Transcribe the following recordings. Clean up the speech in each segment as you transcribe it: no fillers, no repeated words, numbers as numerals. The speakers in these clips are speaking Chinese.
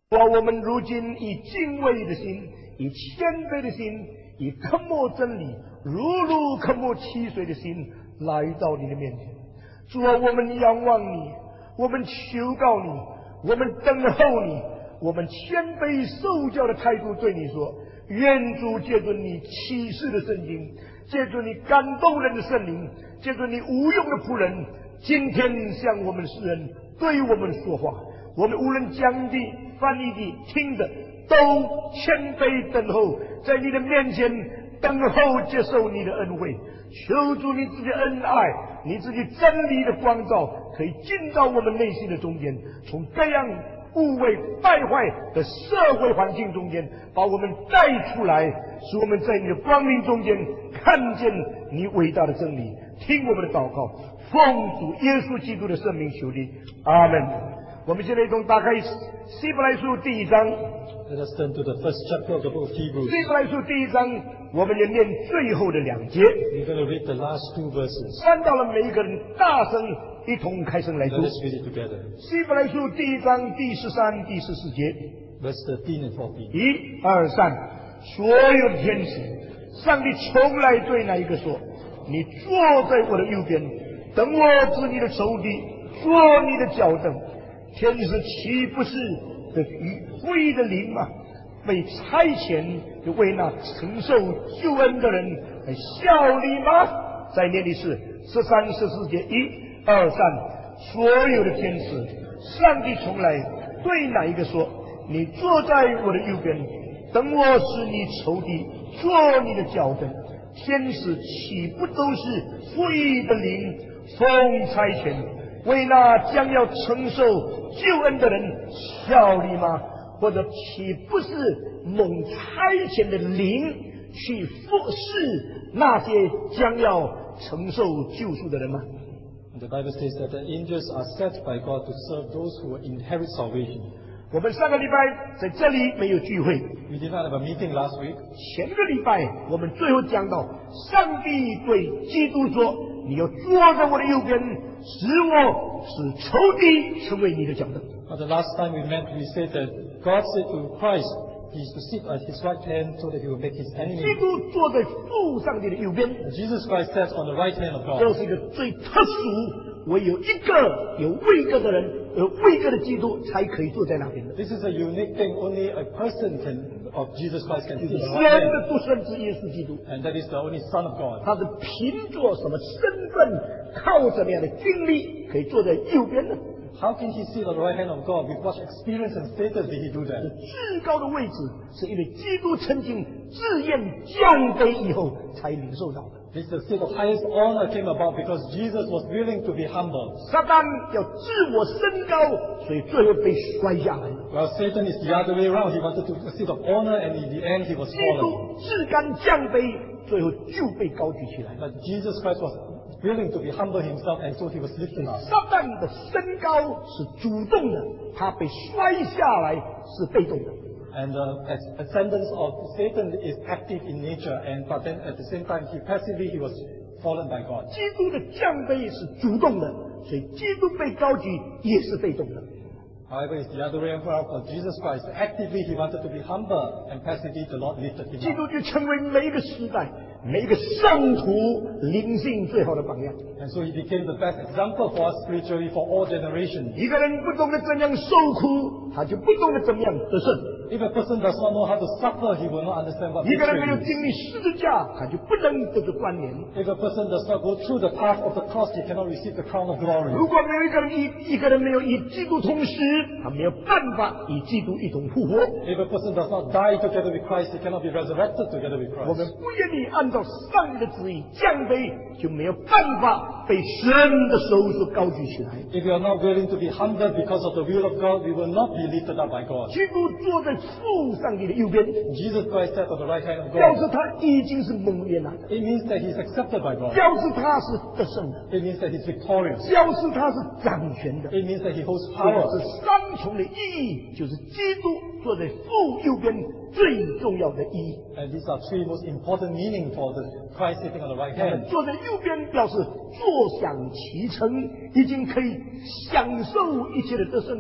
我们如今以敬畏的心，以谦卑的心，以渴慕真理，如渴慕溪水的心来到你的面前。主啊，我们仰望你，我们求告你，我们等候你，我们谦卑受教的态度对你说：愿主借着你启示的圣经，借着你感动人的圣灵，借着你无用的仆人，今天向我们世人对我们说话。我们无论讲的、翻译的、听的，都谦卑等候，在你的面前等候接受你的恩惠。求主你自己恩爱，你自己真理的光照，可以进到我们内心的中间，从各样污秽败坏的社会环境中间，把我们带出来，使我们在你的光明中间看见你伟大的真理。听我们的祷告，奉主耶稣基督的圣名求你，阿门。我们现在一同打开希伯来书第1章。 Let us turn to the first chapter of the book of Hebrews. 希伯来书第1章，我们也念最后的2节。 We're going to read the last 2 verses. 翻到了每一个人大声一同开声来读。 Let us read it together. 希伯来书第1章第13、第14节。 Verse 13 and 14. 1、2、3，所有的天使，上帝从来对哪一个说：你坐在我的右边，等我治你的仇敌，做你的脚凳。天使岂不是的灰的灵吗？被差遣就为那承受救恩的人来效力吗？再念的是13、14节。1、2、3，所有的天使，上帝从来对哪一个说：你坐在我的右边，等我使你仇敌做你的脚凳。天使岂不都是灰的灵，奉差遣为那将要承受救恩的人效力吗？或者岂不是蒙差遣的灵去服侍那些将要承受救赎的人吗？ The Bible says that the angels are set by God to serve those who inherit salvation. 我们上个礼拜在这里没有聚会。 We did not have a meeting last week. 前个礼拜我们最后讲到，上帝对基督说：你要坐在我的右边，使我使仇敌成为你的脚凳。 The last time we met, we said that God said to Christ, He is to sit at His right hand so that He will make His 基 enemy. 督坐在父上帝的右边， Jesus Christ sat on the right hand of 这 God. 是一个最特殊，唯有一个有位格的人，有位格的基督才可以坐在那边的。 This is a unique thing. Only a person of Jesus Christ can 就 sit 是 on the right 神 hand. 的独生子耶稣基督， And that is the only Son of God. 他是凭着什么身份，靠什么样的经历，可以坐在右边呢？ How can He sit on the right hand of God? With what experience and status did He do that? 至高的位置，是因为基督曾经自愿降卑以后才领受到的。 This state of highest honor came about because Jesus was willing to be humble. 撒旦要自我升高，所以最后被摔下来。 While Satan is the other way around, he wanted to a seat of honor, and in the end he was 基 fallen. 督自甘降卑，最后就被高举起来。 But Jesus Christ was willing to be humble himself, and so he was lifted up. 撒旦的升高是主动的，他被摔下来是被动的。 And the ascendance of Satan is active in nature, but then at the same time, he was fallen by God. 基督的降卑是主动的，所以基督被高举也是被动的。 However, it's the other way around for Jesus Christ. Actively, he wanted to be humble, and passively, the Lord lifted him 基 up. 督就成为每一个时代、每一个圣徒灵性最好的榜样。 And so he became the best example for us spiritually for all generations. 一个人不懂得怎样受苦，他就不懂得怎么样得胜。 If a person does not know how to suffer, he will not understand what 一个人没有 victory is. 经历十字架，他就不能得着冠冕。 If a person does not go through the path of the cross, he cannot receive the crown of glory. 如果没有一个人没有与基督同时，他没有办法与基督一同复活。 If a person does not die together with Christ, he cannot be resurrected together with 我们 Christ. 不愿意按照上帝的旨意降卑，就没有办法被神的手所高举起来。 If we are not willing to be humble because of the will of God, we will not be lifted up by God. 基督坐在父上帝的右边， Jesus Christ sat on the right hand of 表示 God. 他已经是蒙悦了的， It means that he's accepted by God. 表示他是得胜的， It means that he's victorious. 表示他是掌权的。 It means that he holds 这 power. 是三重的意义，就是基督坐在父右边最重要的意义。 And these are three most important meanings for the Christ sitting on the right 他们 hand. 坐在右边，表示坐享其成，已经可以享受一切的得胜了吗？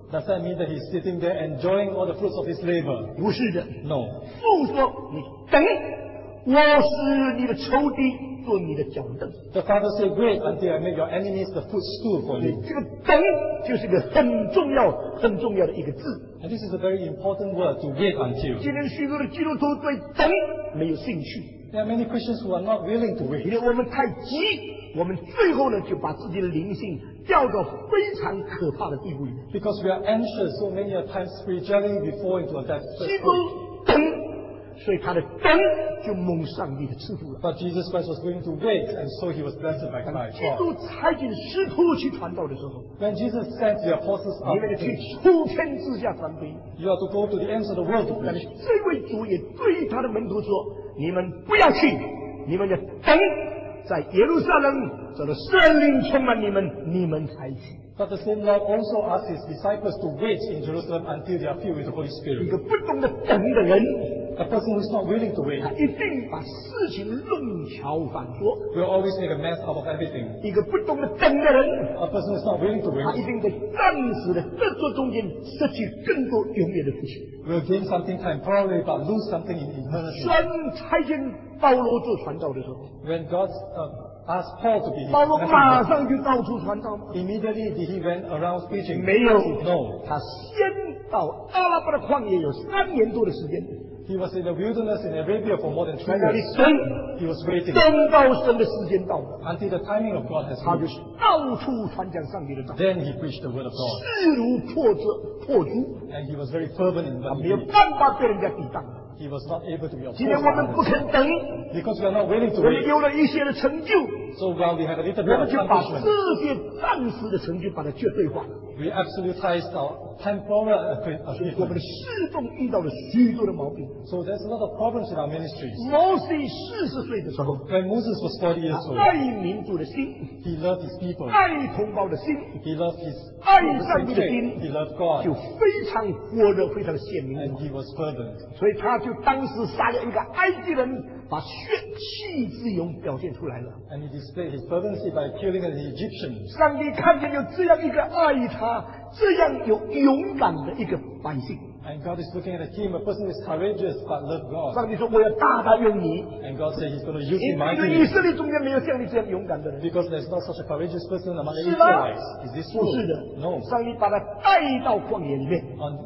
Does that mean that he's sitting there enjoying all the fruits of his labor? 不是的。 No. 父说：“你等，我使你的仇敌做你的脚凳。” The father said, wait until I make your enemies the footstool for 对， you. 这个等就是一个很重要的一个字。 And this is a very important word, to wait until. 今天许多的基督徒对等没有兴趣， There are many Christians who are not willing to 因 wait. 为我们太急，我们最后呢就把自己的灵性掉到非常可怕的地步里面。 Because we are anxious, so many a times spiritually we fall into a death 基督 state. 等，所以他的等就蒙上帝的赐福了。 But Jesus Christ was going to wait, and so he was blessed by 基 God. 督差遣使徒去传道的时候， When Jesus sent the apostles 你 out, 们去出天之下传福音。 you are to go to the ends of the world to 但是 preach. 这位主也对他的门徒说：“你们不要去，你们要等，在耶路撒冷，直到圣灵充满你们，你们才去。” But the same Lord also asked his disciples to wait in Jerusalem until they are filled with the Holy 一 Spirit. 个不懂得等的人， A person who is not willing to wait 他一定把事情弄巧反说； will always make a mess out of everything. 一个不懂得等的人， A person who is not willing to 他一 wait 定在暂时的得着中间失去更多永远的福气。 will gain something temporarily but lose something in eternity. 神差遣保罗做传道的时候， When God asked Paul to be his 保罗马 messenger, 上就到处传道吗？ immediately he went around preaching. 没有， No. 他先到阿拉伯的旷野有3年多的时间， He was in the wilderness in Arabia for more than 3 在那里 years. 等， He was waiting 等到神的时间到了， until the timing of God has 他就 reached. 到处传讲上帝的道， Then he preached the word of God. 势如破竹， And he was very fervent in 他 what 没 he 有 did. 办法被人家抵挡。 He was not able to be 今 opposed 天我们 by 不 others. 肯等， Because we are not willing to 我们 wait. 有了一些的成就， So while we have a little 我 bit of 们就把 accomplishment, 这些暂时的成就把它绝对化。 we absolutized our temporal 我们的 achievement. 侍奉遇到了许多的毛病。 So there's a lot of problems in our ministries. 摩西40岁的时候， When Moses was 40 years 他 old, 爱民族的心， he loved his people. 爱同胞的心， He loved his 爱上帝的 faith. 心 He loved God. 就非常火热，非常鲜明。 And he was fervent. 所以他就当时杀了一个埃及人，把血气之勇表现出来了。 And he displayed his fervency by killing an Egyptian. 上帝看见有这样一个爱他、这样有勇敢的一个百姓， And God is looking at him, a person who is courageous but loves God. 上帝说：“我要大大用你， And God said he's going to use 因 him 为以 mightily. 色列中间没有像你这样勇敢的人。” Because there's not such a courageous person among the 是吗？ Israelites. Is this 不是 true? 的， No. 上帝把他带到旷野里面，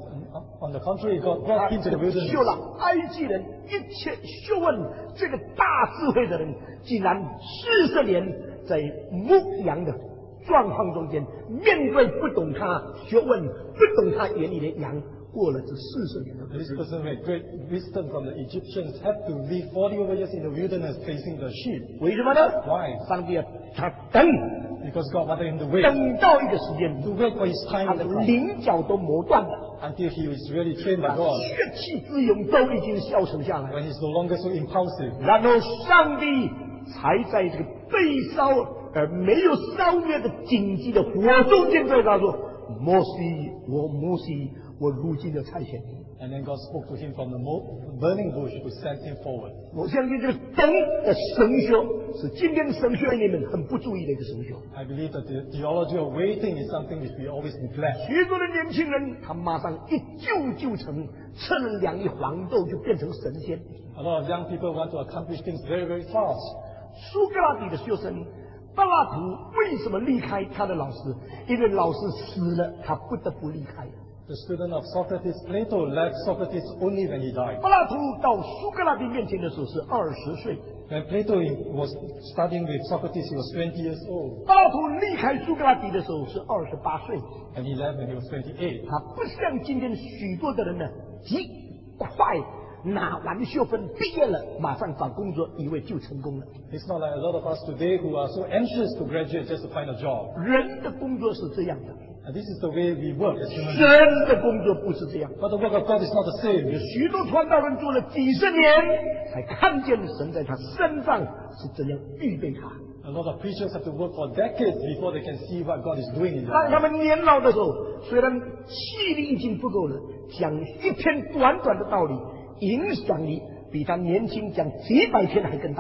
On the contrary, God 他 brought him to the 秀 wilderness. 了埃及人一切学问，这个大智慧的人，竟然40年在牧羊的状况中间，面对不懂他学问、不懂他眼里的羊，过了这40年的日 This 子。 person with great wisdom from the Egyptians had to live 40 over years in the wilderness facing the sheep. 为什么呢？ Why? 上帝要他等， Because God wanted him to wait. 等到一个时间， To wait for his 他 time 的 to come. 棱角都磨断了， Until he was really trained by 他 God. 血气之勇都已经消沉下来。 When he's no longer so impulsive. 然后上帝才在这个被烧而没有烧灭的紧急的火中间对他说：“摩西，摩西，我如今要差遣你。” And then God spoke to him from the burning bush to send him forward. 我相信这个等的神学是今天神学里面很不注意的一个神学。 I believe that the theology of waiting is something which we always neglect. 许多的年轻人，他马上一就成，吃了2粒黄豆就变成神仙。 A lot of young people want to accomplish things very, very fast. 苏格拉底的学生柏拉图为什么离开他的老师？因为老师死了，他不得不离开。 The student of Socrates, Plato, left Socrates only when he died. 柏拉图到苏格拉底面前的时候是20岁， When Plato was studying with Socrates, he was 20 years old. 柏拉图离开苏格拉底的时候是28岁。 And he left when he was 28. 他不像今天许多的人呢，极快拿完学分毕业了，马上找工作，以为就成功了。 It's not like a lot of us today who are so anxious to graduate just to find a job. 人的工作是这样的， And this is the way we work as human beings. 神的工作不是这样。 But the work of God is not the same. 有许多传道人做了几十年，才看见神在他身上是怎样预备他。 A lot of preachers have to work for decades before they can see what God is doing in their 当他 life. 们年老的时候，虽然气力已经不够了，讲一篇短短的道理，影响力比他年轻讲几百篇还更大。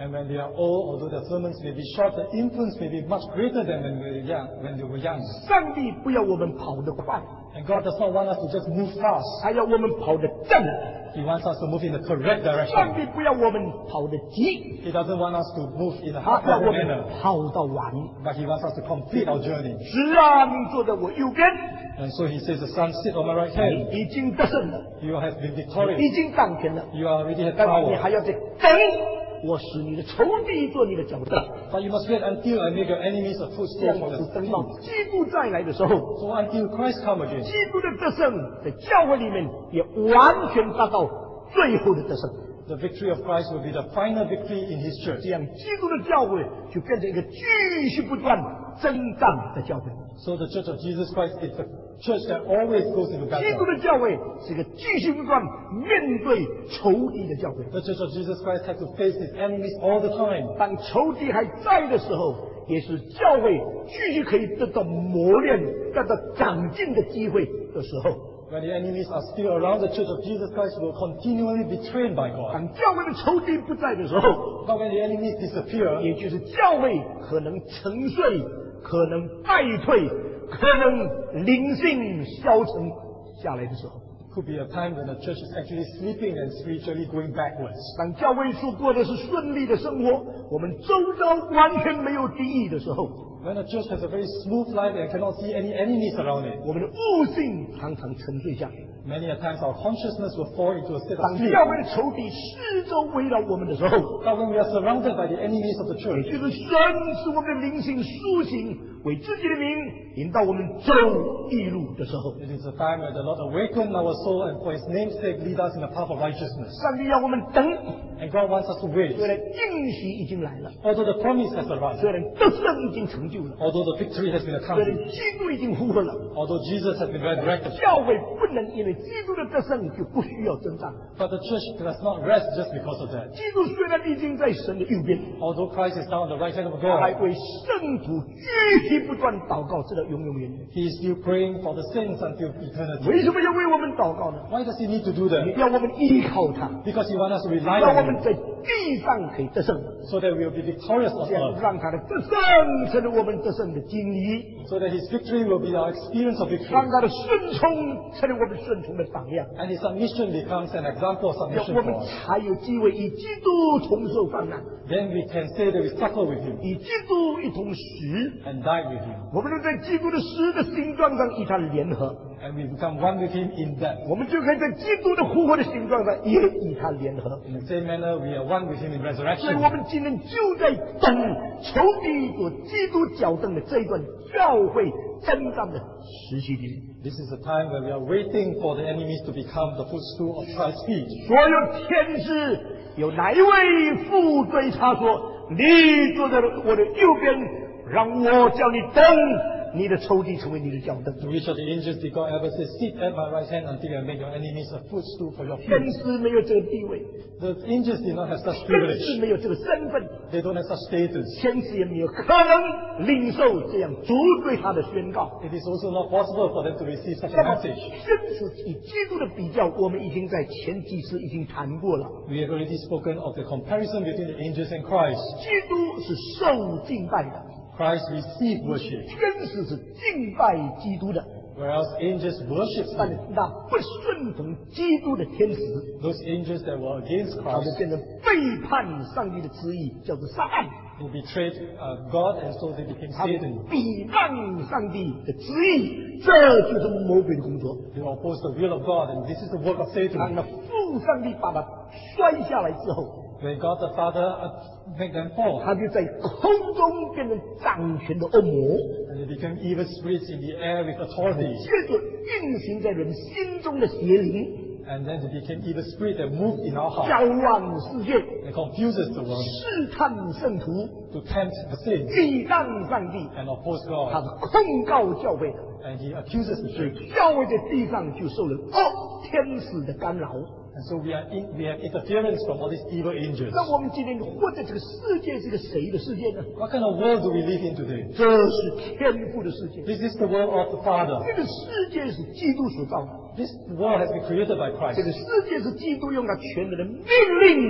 And when they are old, although their sermons may be short, the influence may be much greater than when they were young. 上帝不要我们跑得快， And God does not want us to just move fast. 他要我们跑得正。 He wants us to move in the correct 上 direction. 帝不要我们跑得急， He doesn't want us to move in a 他要我 half-hearted 们 manner, 跑到完。 but He wants us to complete our journey. 是啊，你坐在我右边， And so He says, the Son, sit on my right hand. 你已经得胜了， You have been 已 victorious. 经当权了， You already have 但是你 power. 还要再等，我使你的仇敌做你的脚凳。 But you must wait until I make your enemies a 这 footstool 样 for 子 your 等到 feet. 基督再来的时候， So until Christ come again, 基督的得胜在教会里面也完全达到最后的得胜。 the victory of Christ will be the final victory in His church. 这样，基督的教会就变成一个继续不断征战的教会。 So the church of Jesus Christ is the church that always goes into 基督 battle. 的教会是一个继续不断面对仇敌的教会。 The church of Jesus Christ has to face its enemies all the time. 当仇敌还在的时候，也是教会继续可以得到磨练、得到长进的机会的时候。 When the enemies are still around, the church of Jesus Christ will continually be trained by God. 当教会的仇敌不在的时候， But when the enemies disappear, 也就是教会可能沉睡、可能败退、可能灵性消沉下来的时候。 could be a time when the church is actually sleeping and spiritually going backwards. 当教会所过的是顺利的生活，我们周遭完全没有敌意的时候， When the church has a very smooth life and cannot see any enemies around it, 我们的悟性常常沉睡下去。 many a times our consciousness will fall into a state 当 of sleep. 教会的仇敌四周围绕我们的时候， But when we are surrounded by the enemies of the 也 church, 就是神使我们的灵性苏醒，为自己的名引导我们走义路的时候， it is a time when the Lord awaken our soul and for His name's sake lead us in the path of righteousness. 上帝要我们等。 And God wants us to wait. 虽然应许已经来了， Although the promise has arrived, 虽然得胜已经成就了， although the victory has been 虽 accomplished, 然基督已经复活了， although Jesus has been resurrected, 教会不能因为基督的得胜就不需要征战。 but the church does not rest just because of that. 基督虽然已经在神的右边， Although Christ is now on the right hand of 他还 God, 为圣徒继续不断祷告，直到永永远远。 He is still praying for the saints until eternity. 为什么要为我们祷告呢？ Why does He need to do that? 要我们依靠他， Because He wants us to rely 让我 on 们 Him 在地上可以得胜， so that we will be victorious on 这样 earth, 让他的得胜成为我们得胜的经历， so that His victory will be our experience of victory, 让他的顺从成为我们顺从的榜样， and His submission becomes an example of 让 submission 我 for 们 us. 才有机会与基督同受患难， Then we can say that we suffer with Him 与基督一同死。 and die with Him, 我们能在基督的死的形状上与他联合， and we become one with Him in death. 我们就可以在基督的复活的形状上也与他联合。 In the same manner, we are one with Him in 所以 resurrection. 我们今天就在等仇敌所基督脚凳的这一段教会征战的时期里。 This is a time when we are waiting for the enemies to become the footstool of Christ's feet. 所有天使有哪一位父对他说：“你坐在我的右边，让我叫你等你的仇敌成为你的脚凳。” To which of the angels did God ever say, sit at my right hand until I make your enemies a footstool for your 天 feet? 使没有这个地位， The angels did not have such 天使 privilege. 没有这个身份， They don't have such status. 天使也没有可能领受这样主对他的宣告。 It is also not possible for them to receive such a 那么， message. 天使与基督的比较，我们已经在前几次已经谈过了。 We have already spoken of the comparison between the angels and Christ. 基督是受敬拜的， Christ received worship, 天使是敬拜基督的。 whereas angels worship 但是 Him. 那不顺从基督的天使， Those angels that were against 他们 Christ, 变成背叛上帝的旨意，叫做撒旦。 they betrayed God, and so they became 他们 Satan. 抵抗上帝的旨意，这就是魔鬼的工作。 They oppose the will of God, and this is the work of 当 Satan. 那父上帝把他摔下来之后， When God the Father made them fall, 他就在空中变成掌权的恶魔， and they became evil spirits in the air with authority, 接着运行在人心中的邪灵， and then they became evil spirits that moved in our 搅 heart 乱世界， and confuses the world 试探圣徒， to tempt the saints 抵挡上帝， and oppose 他 God, 是控告教会的。 and he accuses the 所以 church. 教会在地上就受了天使的干扰。 And so we have interference from all these evil angels. 那我们今天活在这个世界是个谁的世界呢？ What kind of world do we live in today? 这是天父的世界， This is the world of the Father. 这个世界是基督所造的， This world has been created by 这个 Christ. 世界是基督用他全能的命令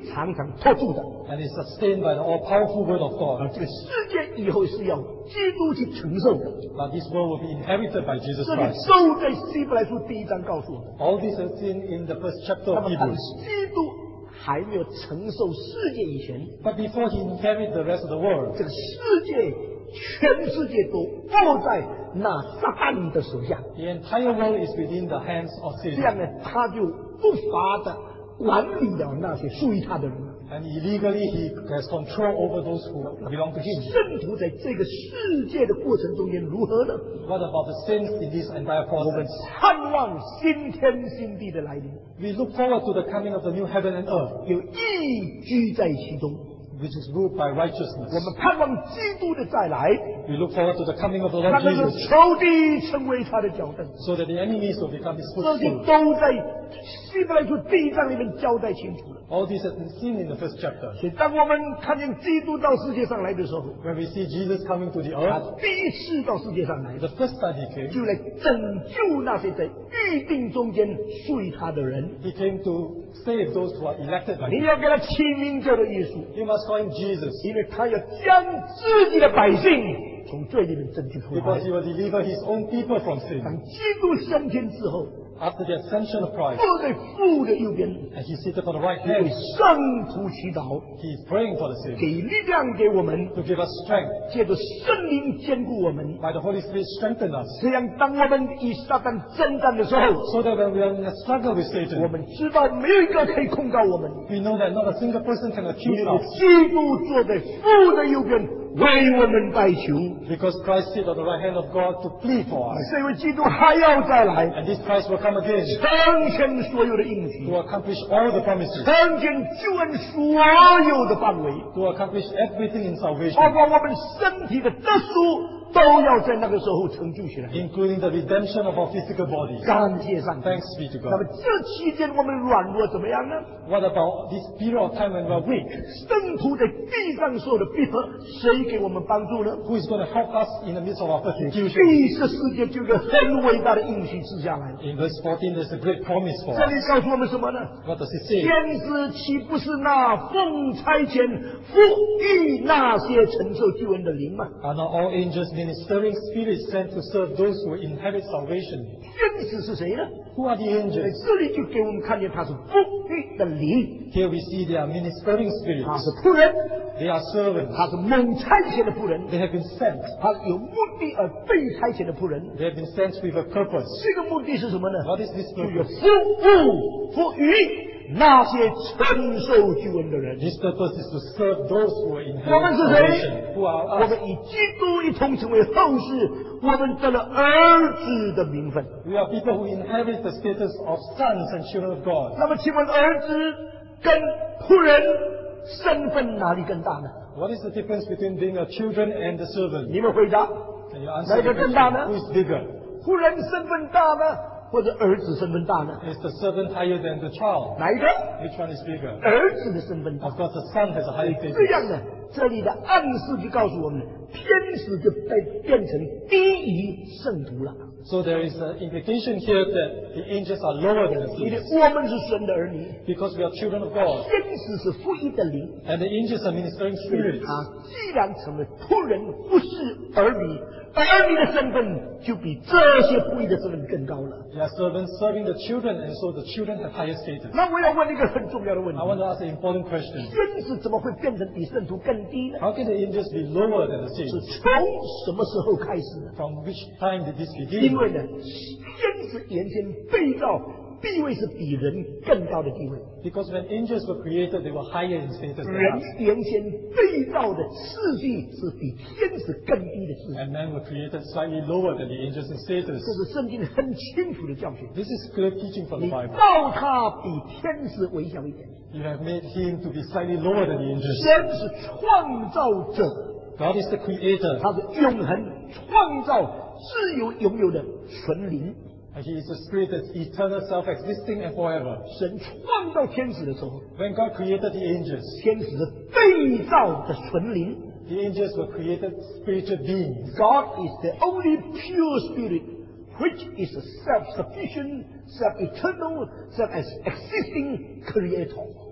常常托住的。 and is sustained by the all-powerful word of 而 God. 这个世界以后是要基督去承受的。 But this world will be inherited by Jesus 这里 Christ. 都在希伯来书第1章告诉我们。 All this is in the first chapter 那 of 么当 Hebrews. 基督还没有承受世界以前， But before he inherited the rest of the world, 这个世界全世界都握在那撒旦的手下， the entire world is within the hands of 这 Satan. 样呢，他就不法的管理了那些属于他的人。 And illegally he has control over those who belong to him. 圣徒在这个世界的过程中间如何呢？ What about the saints in this entire 我们 process? 盼望新天新地的来临， We look forward to the coming of the new heaven and earth, 有义居在其中。 which is ruled by 我 righteousness. 们盼望基督的再来， We look forward to the coming of the 让 Lord 那个 Jesus, 仇敌成为他的脚凳。 so that the enemies will become his 这些 footstool. 都在希伯来书第1章里面交代清楚了。 All this has been seen in the first chapter. 所以，当我们看见基督到世界上来的时候， When we see Jesus coming to the 他 earth, 第一次到世界上来， the first time he came, 就来拯救那些在预定中间属于他的人。 he came to save those who are elected by 你 him. 要给他起名叫做耶稣， You must call him Jesus, 因为他要将自己的百姓从罪里面拯救出来 because。he will deliver his own people from sin. 当基督升天之后， After the ascension of Christ, 坐在父的右边， and he seated on the right 为 hand, 圣徒祈祷， he is praying for the saints 给力量给我们， to give us strength. 借着圣灵坚固我们。 By the Holy Spirit, strengthen us, 这样，当我们与撒旦征战的时候， so that when we are in a struggle with 我 Satan, 们知道没有一个可以控告我们， we know that not a single person can 因 accuse 为 us, 基督坐在父的右边为我们代求。 because Christ sits on the right hand of God to plead for us. 这位基督还要再来， And this Christ will come again 成全所有的应许， to accomplish all the promises, 成全救恩所有的范围， to accomplish everything in 包 salvation, 括我们身体的得赎，都要在那个时候成就起来。 including the redemption of our physical bodies. 感谢上帝。 Thanks be to 那么 God. 这期间我们软弱怎么样呢？ What about this period of time when we are weak? 圣徒在地上受的逼迫，谁给我们帮助呢？ Who is going to help us in the midst of our persecution? 第十世界就有一个很伟大的应许赐下来。 In verse 14, there's a great promise for 这 us. 里告诉我们什么呢？ What does it say? 天使岂不是那奉差遣赋予那些承受救恩的灵吗？ Are not all angels ministering spirits sent to serve those who inherit salvation? 天使是谁呢？ Who are the 在 angels? 这里就给我们看见他是赋予的灵， Here we see they are ministering 他 spirits. 是仆人， They are servants. 他是蒙差遣的仆人， They have been sent. 他是有目的而被差遣的仆人。 They have been sent with a purpose. 这个目的是什么呢？ What is this 就有 purpose? 赋予那些承受救恩的人。 This purpose is to serve those who 我 are 们 inherit 是谁？ salvation. Who 我 are us? 们与基督一同成为后世，我们得了儿子的名分。 We are people who inherit the status of sons and children of God. 那么，请问儿子跟仆人身份哪里更大呢？ What is the difference between being a children and a servant? 你们回答， Can you answer 哪 the 个更大 question? 呢？ Who is bigger? 仆人身份大呢，或者儿子身份大呢？ Is the servant higher than the child? 哪一个？ Which one is bigger? 儿子的身份大 Of。course, the son has a higher 这 status. 样呢，这里的暗示就告诉我们，天使就变成低于圣徒了。 So there is an implication here that the angels are lower than the 因为 saints 我们是神的儿女， because we are children of God, 天使是赋予的灵。 and the angels are ministering spirits. 他既然成为仆人，不是儿女，儿女的身份就比这些赋予的身份更高了。 They are servants serving the children, and so the children have higher status. 那我要问一个很重要的问题 I：want to ask an important question. 天使怎么会变成比圣徒更低呢？ How can the angels be lower than the 是 saints? 从什么时候开始呢？ From which time did this 因 begin? 为呢，天使原先被造地位是比人更高的地位， Because when angels were created, they were higher in status than 人 us. 原先被造的次序是比天使更低的次序。 And men were created slightly lower than the angels in 这 status. 是圣经很清楚的教训。 This is clear teaching from 你 the Bible. 造他比天使微小一点。 You have made him to be slightly lower than the angels. 神是创造者， God is the creator, 他是永恒创造自由拥有的纯灵。 and he is the spirit that's eternal, self-existing, and forever. 神创造天使的时候， When God created the angels, 天使是被造的纯灵。 the angels were created spiritual beings. God is the only pure spirit, which is a self-sufficient, self-eternal, self-existing creator.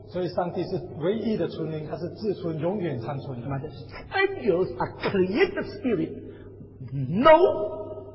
所以上帝是唯一的存灵，他是自存，永远长存的。 Angels are created spirit. No,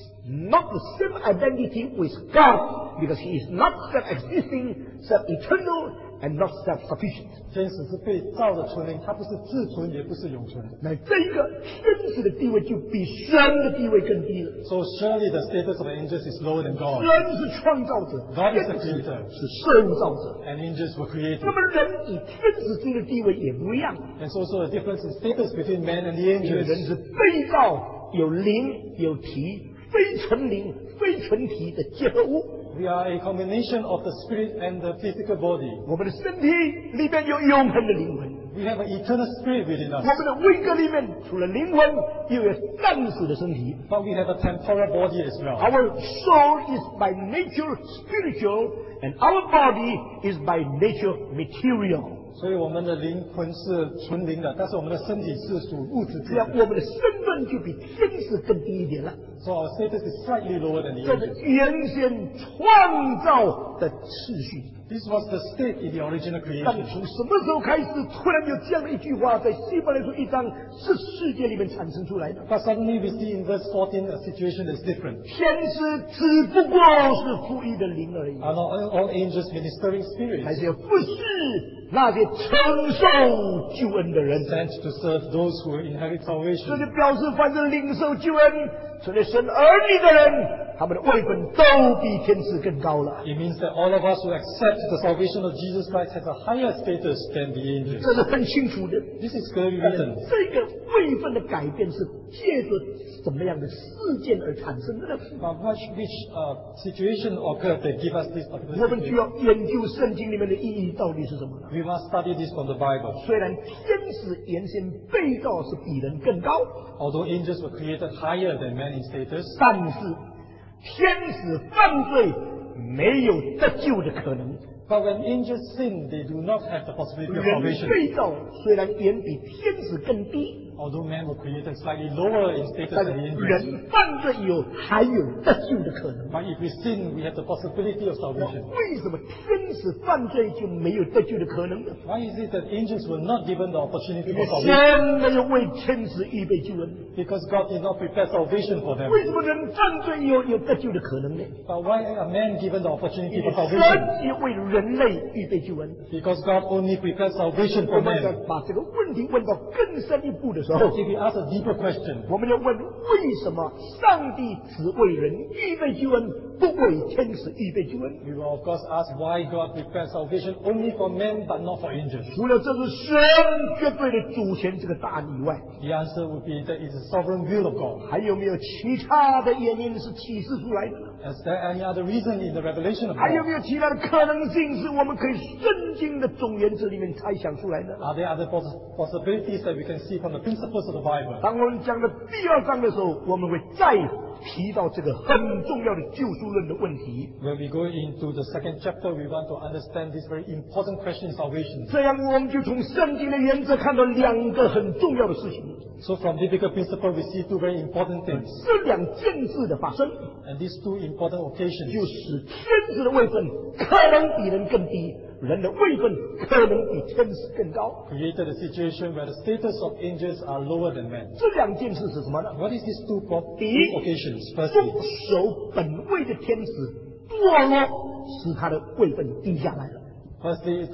not the same identity with God, because He is not self-existing, self-eternal, and not self-sufficient. 天使是被造的存灵，它不是自存，也不是永存的。 那这个天使的地位就比神的地位更低了。 So surely the status of angels is lower than God. 神是创造者， God is the 天使 creator. 是受造者。 And angels were created. 那么人与天使之间的地位也不一样， And so also the difference in status between man and the 因为人 angels. 是被造，有灵有体，非纯灵非纯体的结合物。 We are a combination of the spirit and the physical body. 我们的身体里面有永恒的灵魂， We have an eternal spirit within 我 us. 们的位格里面除了灵魂，又有暂时的身体。 But we have a temporal body as well. Our soul is by nature spiritual, and our body is by nature material. 所以我们的灵魂是纯灵的，但是我们的身体是属物质这界的。 样我们的身份就比天使更低一点了。 So our status is slightly lower than the 这是 angels. 原先创造的次序。 This was the state in the original 但 creation. 从什么时候开始，突然有这样的一句话，在希伯来书1章14节里面产生出来的？ But suddenly we see in verse 14 a situation that's different. 天使只不过是服役的灵而已， Are not all angels ministering 还 spirits 是要服侍那些承受救恩的人。 sent to serve those who inherit 这 salvation? 就表示，凡是领受救恩、成为神儿女的人，他们的位分都比天使更高了。 It means that all of us who accept the salvation of Jesus Christ has a higher status than the angels. 这是很清楚的。 This is clearly 但是 written. 这个位分的改变是借着什么样的事件而产生的呢？ But which situation occurred that give us this 我们 particular 需要研究圣经里面的意义到底是什么呢？ We must study this from the Bible. 虽然天使原先被造是比人更高， Although angels were created higher than men in status, 但是天使犯罪没有得救的可能。 but when angels sin, they do not have the possibility of 人 salvation. 被造虽然远比天使更低， Although men were created slightly lower in status 但是 than the angels. 人犯罪还有得救的可能。 But if we sin, we have the possibility of salvation. 为什么天使犯罪就没有得救的可能呢？ Why is it that angels were not given the opportunity 因 for 为 salvation? 神没有为天使预备救恩。 Because God did not prepare salvation for them. 为什么人犯罪有得救的可能呢？ But why are men given the opportunity 因为 for 神 salvation? 只为人类预备救恩。 Because God only prepares salvation 我 for 们在 men. 把这个问题问到更深一步的时候， If we ask a deeper question, 我们要问：为什么上帝只为人预备救恩，不为天使预备救恩？ we will of course ask why God prepares salvation only for men but not for angels. 除了这是神绝对的主权这个答案以外， The answer would be that it's the sovereign will of God. 还有没有其他的原因是启示出来的呢？ Is there any other reason in the revelation of 还有 God? 没有其他的可能性是我们可以圣经的总原则里面猜想出来的？ Are there other possibilities that we can see from the principles of the Bible? 当我们讲到第2章的时候，我们会再提到这个很重要的救赎论的问题。 When we go into the second chapter, we want to understand this very important question in salvation. 这样我们就从圣经的原则看到2个很重要的事情。 So from biblical principle, we see two very important things. 这2件事的发生， And these two important 就 occasions 使天使的位分可能比人更低，人的位分可能比天使更高。 created a situation where the status of angels are lower than men. 这2件事是什么呢？ What is these two occasions? 不 Firstly, 守本位的天使堕落，使他的位分低下来了。 it's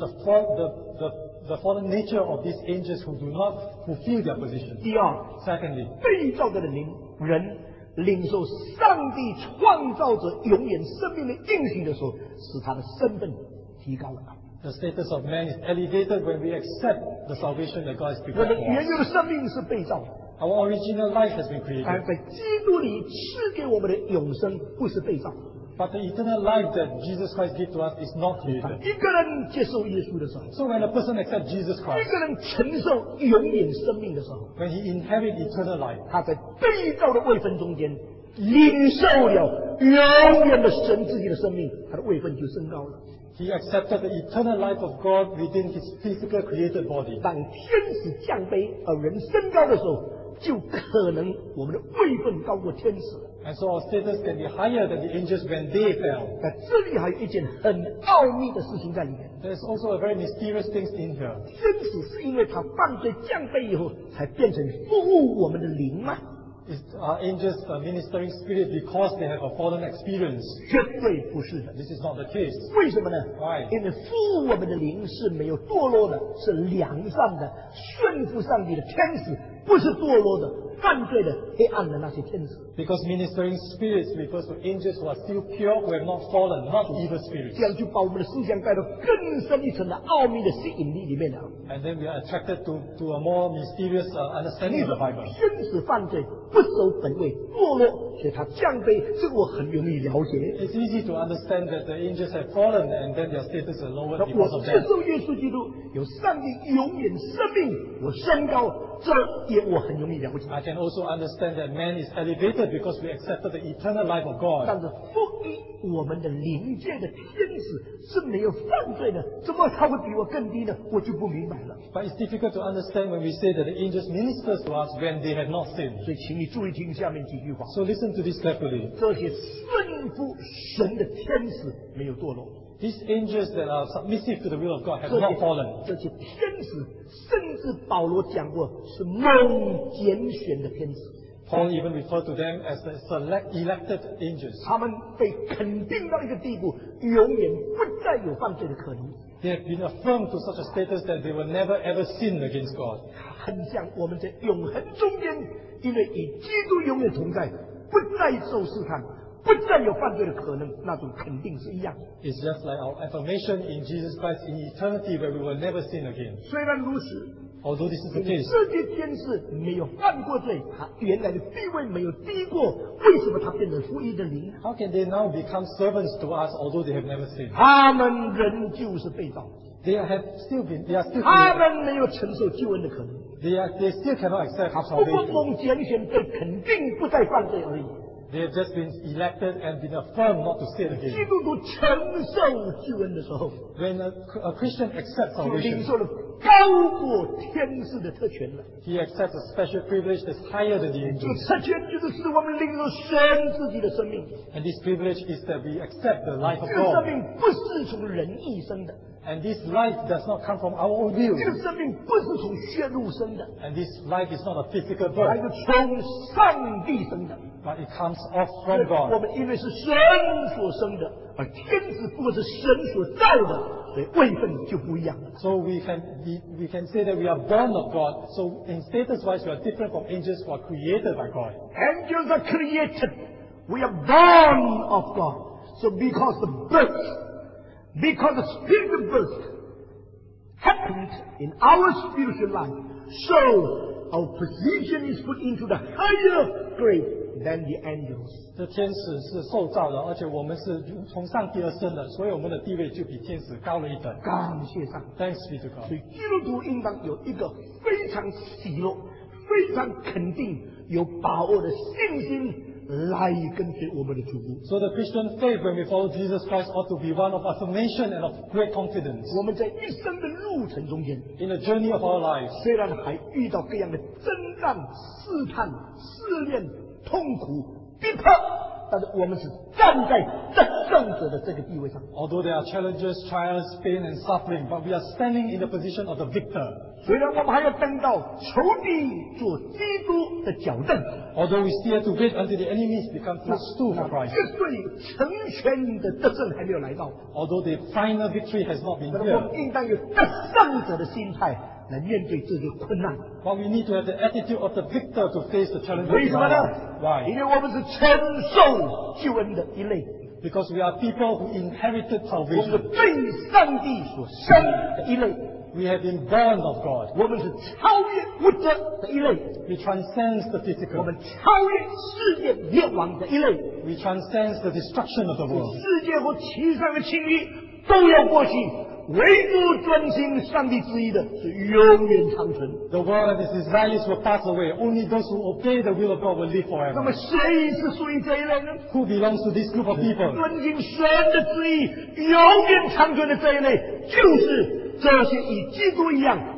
the fallen nature of these angels who do not fulfill their position. 第二， Secondly, 被造的人领受上帝创造者永远生命的应许的时候，使他的身份提高了。 the status of man is elevated when we accept the salvation that God has 我 prepared 们 for 原 us. 有的生命是被造的， Our original life has been 而 created, 在基督里赐给我们的永生不是被造的。 but the eternal life that Jesus Christ gives to us is not 当 created. 一个人接受耶稣的时候， So when a person accepts Jesus 一 Christ, 个人承受永远生命的时候， when he inherits eternal life, 他在被造的位分中间领受了永远的神自己的生命，他的位分就升高了。 he accepted the eternal life of God within his physical created body. 当天使降卑而人升高的时候，就可能我们的位分高过天使了。 And so our status can be higher than the angels when they fell. 但这里还有一件很奥秘的事情在里面。 There's also a very mysterious thing in here. 天使是因为他犯罪降卑以后，才变成服务我们的灵吗？ Is our angels a ministering spirit because they have a fallen experience? 绝对不是的。 This is not the case. 为什么呢？ Why? 因为服务我们的灵是没有堕落的，是良善的，顺服上帝的天使，不是堕落的、犯罪的、黑暗的那些天使。 Because ministering spirits refers to angels who are still pure, who have not fallen, not evil spirits. 这样就把我们的思想带到更深一层的奥秘的吸引力里面了。 And then we are attracted to a more mysterious understanding 你 of 说 the Bible. 天使犯罪不守本位堕落，所以他降卑，这个我很容易了解。 It's easy to understand that the angels have fallen and then their status is lowered 那 because 我 of 接 that. 受耶稣基督，有上帝永远生命，我升高，这也我很容易了解。 I can also understand that man is elevated because we accepted the eternal life of God. 但是福音我们的灵界的天使是没有犯罪的，怎么他会比我更低呢？我就不明白了。 But it's difficult to understand when we say that the angels minister to us when they have not sinned. 所以，请你注意听下面几句话： So listen to this carefully. 这些顺服神的天使没有堕落， These angels that are submissive to the will of God have not fallen. 这些天使，甚至保罗讲过是蒙拣选的天使， Paul even referred to them as the elected angels. 他们被肯定到一个地步，永远不再有犯罪的可能。 They have been affirmed to such a status that they will never ever sin against God. 很像我们在永恒中间，因为与基督永远同在，不再受试探，不再有犯罪的可能，那种肯定是一样的。 It's just like our affirmation in Jesus Christ in eternity where we will never sin again. 虽然如此， Although this is the case, 这些天使没有犯过罪，他原来的地位没有低过，为什么他变成福音的灵？ how can they now become servants to us although they have never sinned? 他们仍旧是被造， They are still 他们没有承受救恩的可能。 they still cannot accept 他不过 salvation. 蒙拣选被肯定不再犯罪而已。 They have just been elected and been affirmed not to sin 基 again. 督徒承受救恩的时候， When a Christian accepts 就领 salvation, 受了高过天使的特权了。 he accepts a special privilege that's higher than the 这个 angels. 特权就是使我们领受神自己的生命。 And this privilege is that we accept the life of 这个生 God. 命不是从人意生的， And this life does not come from our own will. 这个生命不是从血肉生的， And this life is not a physical 而 birth, 是从上帝生的。 but it comes off from 我 God. 们因为是神所生的，而天使不过是神所造的，所以位分就不一样了。 So we can say that we are born of God. So in status wise, we are different from angels who are created by God. Angels are created. We are born of God. So because the birth, because the spiritual birth happened in our spiritual life, so our position is put into the higher grade than the angels. 这天使是受造的，而且我们是从上帝而生的，所以我们的地位就比天使高了一等。 感谢上帝。 Thanks be to 所 God. 以基督徒应当有一个非常喜乐、非常肯定、有把握的信心来跟随我们的主。 So the Christian faith, when we follow Jesus Christ, ought to be one of affirmation and of great confidence. 我们在一生的路程中间， In the journey of our lives, 虽然还遇到各样的征战、试探、试炼、痛苦、逼迫，但是我们是站在得胜者的这个地位上。 although there are challenges, trials, pain, and suffering, but we are standing in the position of the victor. 虽然我们还要等到仇敌做基督的脚凳， Although we still have to wait until the enemies become footstool for 绝 Christ. 对成全的得胜还没有来到。 Although the final victory has not been 那么我 here. 们应当有得胜者的心态来面对这个困难。 But we need to have the attitude of the victor to face the challenges 为 in 什 our 么呢 life.？ 因 Why? 为我们是承受救恩的一类， Because we are people who inherited 我们是 salvation. 被上帝所生的一类， We have been born of God. 我们是超越物质的一类， We transcend the 我 physical. 们超越世界灭亡的一类。 We transcend the destruction of the world. 世界和其上的情欲都要过去，唯独遵行上帝旨意的是永远长存。 The world and its desires will pass away. Only those who obey the will of God will live 那么 forever. 谁是属于这一类呢？ Who belongs to this group of people? 遵行神的旨意、永远长存的这一类，就是这些与基督一样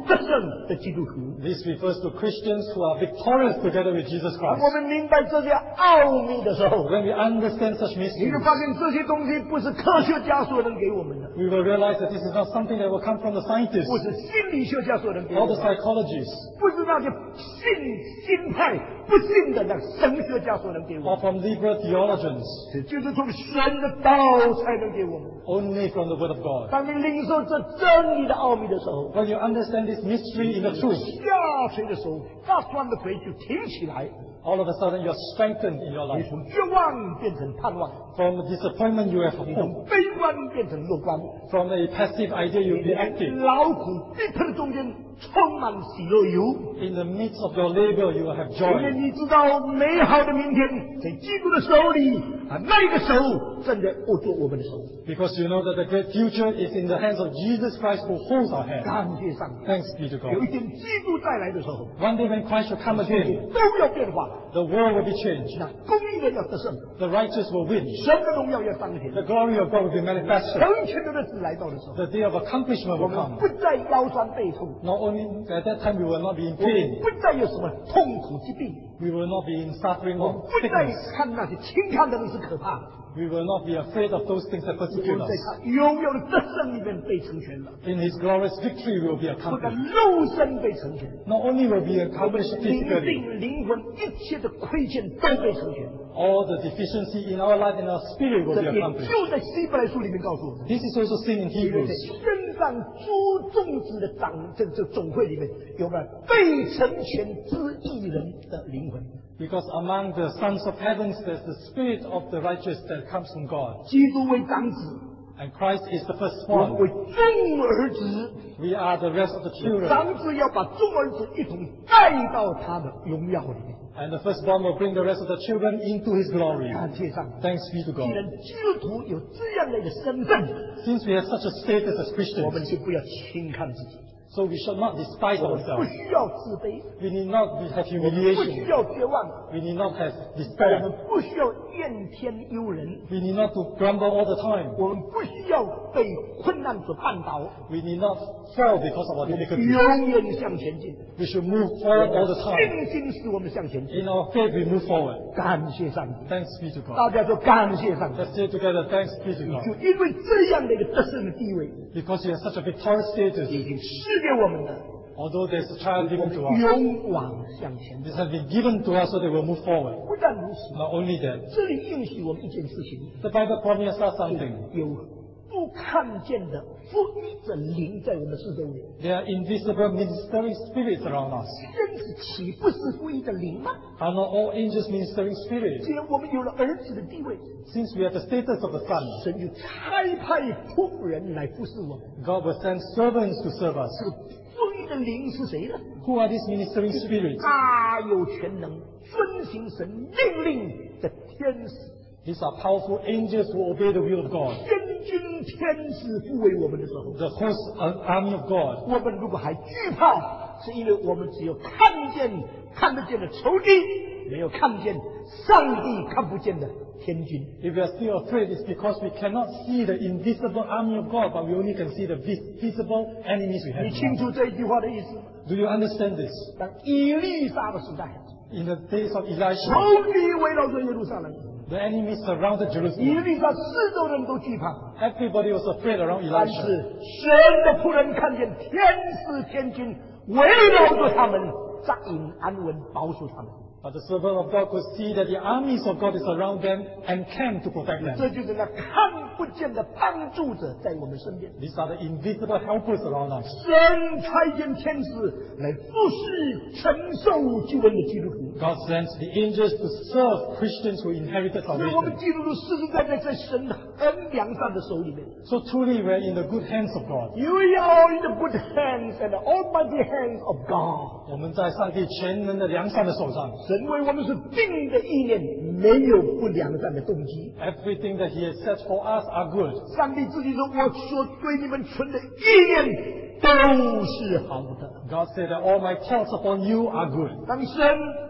得胜的基督徒。 This refers to Christians who are victorious together with Jesus 当 Christ. 我们明白这些奥秘的时候， When we understand such 你 mysteries, 就发现这些东西不是科学家所能给我们的， we will realize that this is not something that will come from the scientists 不是心理学家所能给我 or the 们的， psychologists 不是那些新派不信的那神学家所能给我 or 们， from liberal theologians, 这就是从神的道才能给我们。 only from the Word of God. 当你领受这真理的奥秘的时候， When you understand this mystery in the truth, 下垂的手，发酸的腿就挺起来， all of a sudden you're strengthened in your 你 life. 从绝望变成盼望， From disappointment you have 你 hope. 从悲观变成乐观， From a passive idea you will be active. 劳苦逼迫的中间充满喜乐油。 In the midst of your labor you will have 因为 joy. 你知道美好的明天在基督的手里啊，那个手正在握住我们的手。 Because you know that the great future is in the hands of Jesus Christ who holds our hand. 感谢上帝。 Thanks be to 有 God. 一天基督再来的时候， One day when Christ shall come again, 都要变化， the world will be changed. 那公义的要得胜， The righteous will win. 神的荣耀要彰显。 The glory of God will be manifested. 成全的日子来到的时候， The day of accomplishment 我 will 们 come. 不再腰酸背痛， Not only at that time we will not be in 我们 pain, 不再有什么痛苦疾病， we will not be in suffering 我们 or 不再 sickness. 看那些轻看的人是可怕的， We will not be afraid of those things that 我 persecute 们在 us. 他荣耀的得胜里面被成全了， In His glorious victory will be 不但 accomplished. 肉身被成全。 Not only will be 我们 accomplished 灵 physically, 命、灵魂一切的亏欠都被成全。 all the deficiency in our life and our spirit will 这 be 也 accomplished. 就在希伯来书里面告诉我们， This is also seen in 因为在 Hebrews. 身上诸种子的这总会里面，有了被成全之一人的灵魂。 Because among the sons of heavens, there's the spirit of the righteous that comes from God. 基督为长子， And Christ is the 我们 firstborn. 为众儿子， We are the rest of the children. 长子要把众儿子一同带到他的荣耀里面。 And the firstborn will bring the rest of the children into His glory. 感谢上帝。 Thanks be to 既 God. 然基督徒有这样的一个身份， Since we have such a status as 我们 Christians, 就不要轻看自己， so we should not despise 我们不 ourselves. 需要自卑， We need not have 我们不需 humiliation. 要绝望， We need not have 我 despair. 们不需要怨天尤人， We need not to grumble all the time. 我们不需要被困难所绊倒， We need not fall because of our difficulties. 永远向前进。 We should move forward all the time. 信心使我们向前进。 In our faith, we move forward. 感谢上帝， Thanks be to God. 大家说感谢上帝。 Let's say together, thanks be to 就 God. 因为这样的一个得胜的地位， Because you have such a victorious status, 已经赐给我们的， although there's a child 我 given 们 to us, 勇往向前。 this has been given to us so that we'll move forward. 不但如此， Not only that, 这里应许我们一件事情， the Bible promises us something. 有不看见的福音的灵在我们四周围。 There are invisible ministering spirits around us. 天使岂不是福音的灵吗？ Are not all angels ministering spirits? 既然我们有了儿子的地位， Since we have the status of the Son, 神就差派仆人来服侍我们。 God will send servants to serve us. 这个福音的灵是谁呢？ Who are these ministering spirits? 大有全能、遵行神命令的天使。 These are powerful angels who obey the will of God. 天军天使护卫我们的时候， The host army of God. 我们如果还惧怕，是因为我们只有看得见的仇敌，没有看见上帝看不见的天军。 If we are still afraid, it's because we cannot see the invisible army of God, but we only can see the visible enemies we have. 你清楚这一句话的意思吗？ Do you understand this? 当以利沙的时代， In the days of Elisha, 仇敌围绕着耶路撒冷， the enemies surrounded 以 Jerusalem. 利沙四周人都惧怕。 Everybody was afraid around 但 Elisha. 是神的仆人看见天使天军围绕着他们，扎营安稳，保守他们。 But the servant of God could see that the armies of God is around them and came to protect 这 them. 就是那看不见的帮助者在我们身边。 These are the invisible helpers around us. 神差遣天使来服侍承受救恩的基督徒， God sends the angels to serve Christians who inherited 所以我们 salvation. 基督徒实实在在在神很良善的手里面。 So truly we're in the good hands of God. You are in the good hands and the almighty hands of God。 我们在上帝全能的良善的手上。 神为我们是定的意念，没有不良善的动机。 Everything that He has set for us are good. 上帝自己说：“我所对你们存的意念都是好的。 God said that all my thoughts upon you are good. ” 当神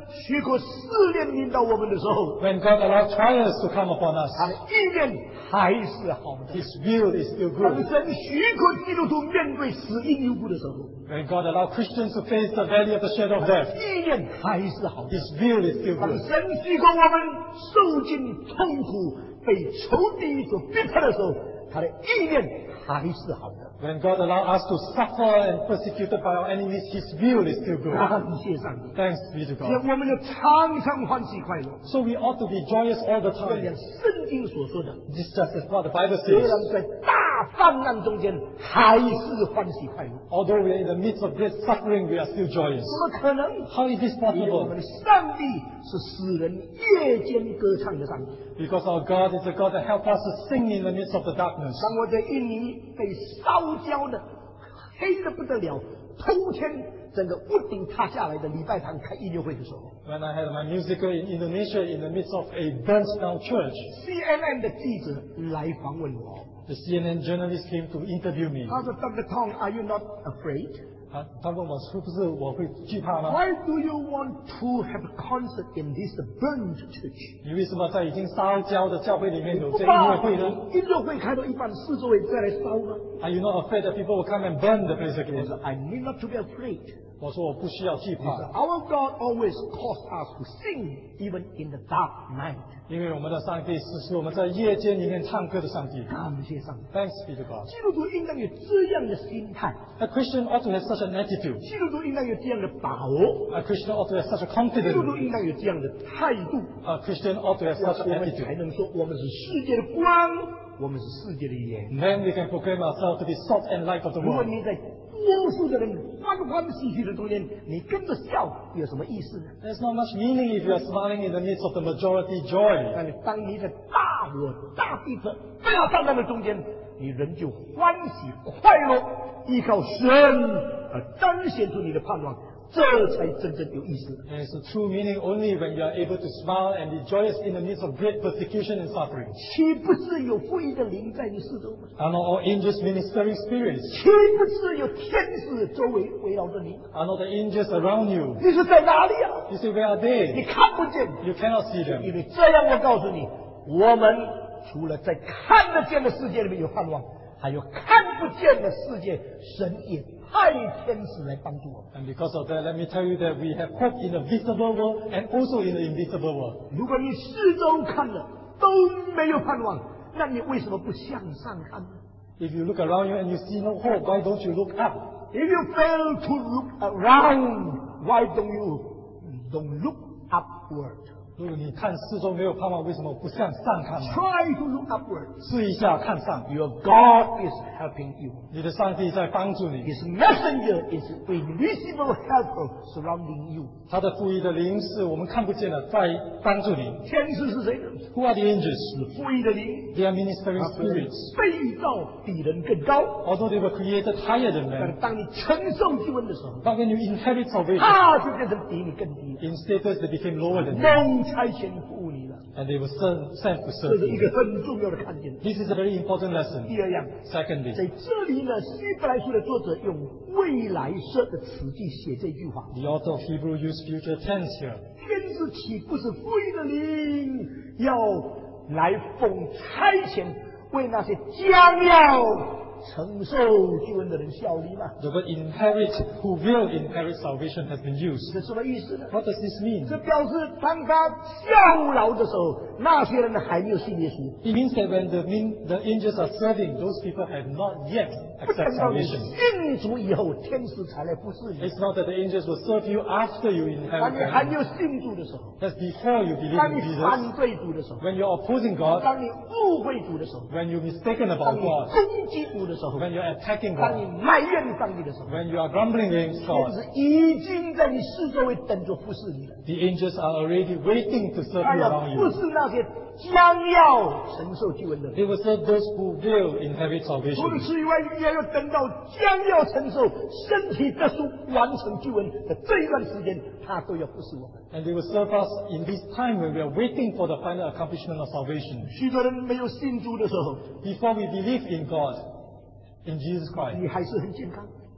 许可试炼临到我们的时候， when God allows trials to come upon us, 他的意念还是好的。 His will is still 当 good. 神许可基督徒面对死荫幽谷的时候， When God allows Christians to face the valley of the shadow of death, 意念还是好的。 His will is still 当 good. 神许可我们受尽痛苦、被仇敌所逼迫的时候，他的意念还是好的。 When God allows us to suffer and persecuted by our enemies, His will is still good. 感谢上帝， Thanks be to 所以 God. 我们要常常欢喜快乐。 So we ought to be joyous all the 正 time. 像圣经所说的， This just as what the Bible 虽 says. 然在大患难中间，还是欢喜快乐。 Although we are in the midst of great suffering, we are still joyous. 怎么可能？ How is this 因为我们 possible? 的上帝是使人夜间歌唱的上帝。 Because our God is a God that helps us to sing in the midst of the darkness. 当我在印尼被烧焦的黑的不得了，头天整个屋顶塌下来的礼拜堂开音乐会的时候， When I had my musical in Indonesia in the midst of a burnt down church, CNN 的记者来访问我， the CNN journalist came to interview me. 他说 Dr. Tong, are you not afraid? 他问我是不是我会惧怕吗？ Why do you want to have a concert in this burnt church? 你为什么在已经烧焦的教会里面有不这音乐怕会呢音乐会开到一半，四周围再来烧吗？ ？Are you not afraid that people will come and burn the place 我 again? 说 I need not to be afraid. 我说我不需要惧怕， Our God always calls us to sing even in the dark night. 因为我们的上帝是我们在夜间里面唱歌的上帝。 感谢上帝。 Thanks be to God. 基督徒应当有这样的心态， A Christian ought to have such an attitude. 基督徒应当有这样的把握， A Christian ought to have such a 基督徒 confidence. 应当有这样的态度， A Christian ought to have 这样 such 我 an 们才 attitude. 能说我们是世界的光，我们是世界的盐。 Then we can proclaim ourselves to be salt and light of the 如果 world. 你在多数的人欢欢喜喜的中间，你跟着笑，有什么意思呢？ There's not much meaning if you are smiling in the midst of the majority joy. 但是当你在大我、大逼迫、大患难的中间，你仍旧欢喜快乐，依靠神而彰显出你的盼望，这才真正有意思。 And it's a true meaning only when you are able to smile and be joyous in the midst of great persecution and suffering. 岂不是有福音的灵在你四周吗？ Are not all angels ministering spirits? 岂不是有天使周围围绕着你吗？ Are not the angels around you? 你是在哪里啊？ You say, where are 你 they? 看不见， You cannot see 因 them. 为这样，我告诉你，我们除了在看得见的世界里面有盼望，还有看不见的世界，神也派天使来帮助我们。 And because of that, let me tell you that we have hope in the visible world and also in the invisible world. 如果你四周看了都没有盼望，那你为什么不向上看呢？ If you look around you and you see no hope, why don't you look up? If you fail to look around, why don't look upward? 如果你看四周没有盼望，为什么不向上看呢？ Try to look upward. 试一下看上， Your God is helping you. 你的上帝在帮助你， His messenger is invisible helper surrounding you. 他的赋予的灵是我们看不见的，在帮助你。 天使是谁呢？ Who are the 是 angels? 赋予的灵， They are ministering spirits. 被造比人更高。 Although they were created higher than 但 man, 是当你承受救恩的时候， but when you inherit salvation, 他就变成比你更低了。 in status they became lower than you, 蒙差遣服务你了， and they were sent to 这 serve 是一 you. 个很重要的看见。 This is a very important lesson. 第二样， Secondly, 在这里呢，希伯来书的作者用未来式的词句写这句话： the author of Hebrew used future tense here. 天使岂不是赋予的灵，要来奉差遣，为那些将要承受救恩的人效力吗？ The word inherit, who will inherit salvation, has been used. 这什么意思呢？ What does this mean? 这表示当他效劳的时候，那些人还没有信耶稣。 It means that when the angels are serving, those people have not yet 不等 accepted 到你 salvation. 信主以后，天使才来服侍你。 It's not that the angels will serve you after you 当 inherit 你还没 heaven. 有信主的时候， That's before you believe 当 in 你 Jesus. 反对主的时候， When you're opposing God, 当你误会主的时候， when you're mistaken 当 about 你 God, 攻击主的时候， when you're attacking 当你 God, 埋怨上帝的时候， when you are grumbling against 天 God, 使已经在你四周围等着服侍你了。 the angels are already waiting to serve 他 you 要 around 服 you. 侍那些将要承受救恩的人。 They will serve those who will inherit 除了 salvation. 此以外，也要等到将要承受身体得赎、完成救恩的这一段时间，他都要服侍我们。 And they will serve us in this time when we are waiting for the final accomplishment of salvation. 许多人没有信主的时候， Before we believe in God, in Jesus Christ, 你还是很健康，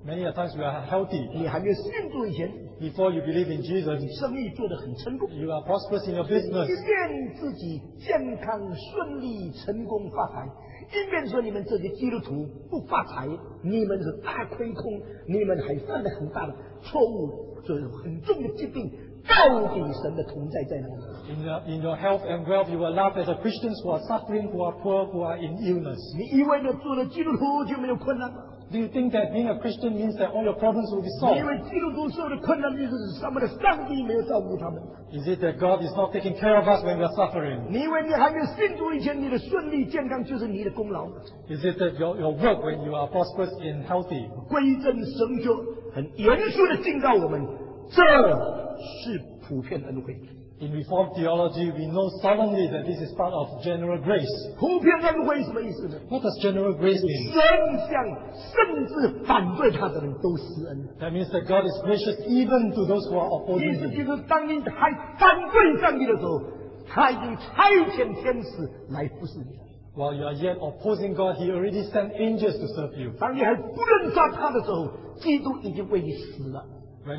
Many a times we are healthy. 你还没有信主以前， Before you believe in 你 Jesus, 生意做得很成功， you are prosperous in your 一 business. 面自己健康顺利成功发财，一面说你们这些基督徒不发财，你们是大亏空，你们还犯了很大的错误，这有很重的疾病，到底神的同在在哪里？ In your health and wealth, you will laugh at the Christians who are suffering, who are poor, who are in illness. 你以为呢做了基督徒就没有困难吗？ Do you think that being a Christian means that all your problems will be 你以 solved? 为基督徒受的困难就是他们的上帝没有照顾他们？ Is it that God is not taking care of us when we are suffering? 你以为你还没有信主以前，你的顺利健康就是你的功劳吗？ Is it that your work when you are prosperous and healthy? 归正神学很严肃的警告我们，这是普遍恩惠。 In Reformed theology, we know solemnly that this is part of general grace. 普遍恩惠什么意思呢？ What does general grace mean? 神向甚至反对他的人都施恩。 That means that God is gracious even to those who are 意 opposing 思 Him. 就是当你还反对上帝的时候，他已经差遣天使来服侍你了。 While you are yet opposing God, He already sent angels to serve you. 当你还不认识他的时候，基督已经为你死了。 When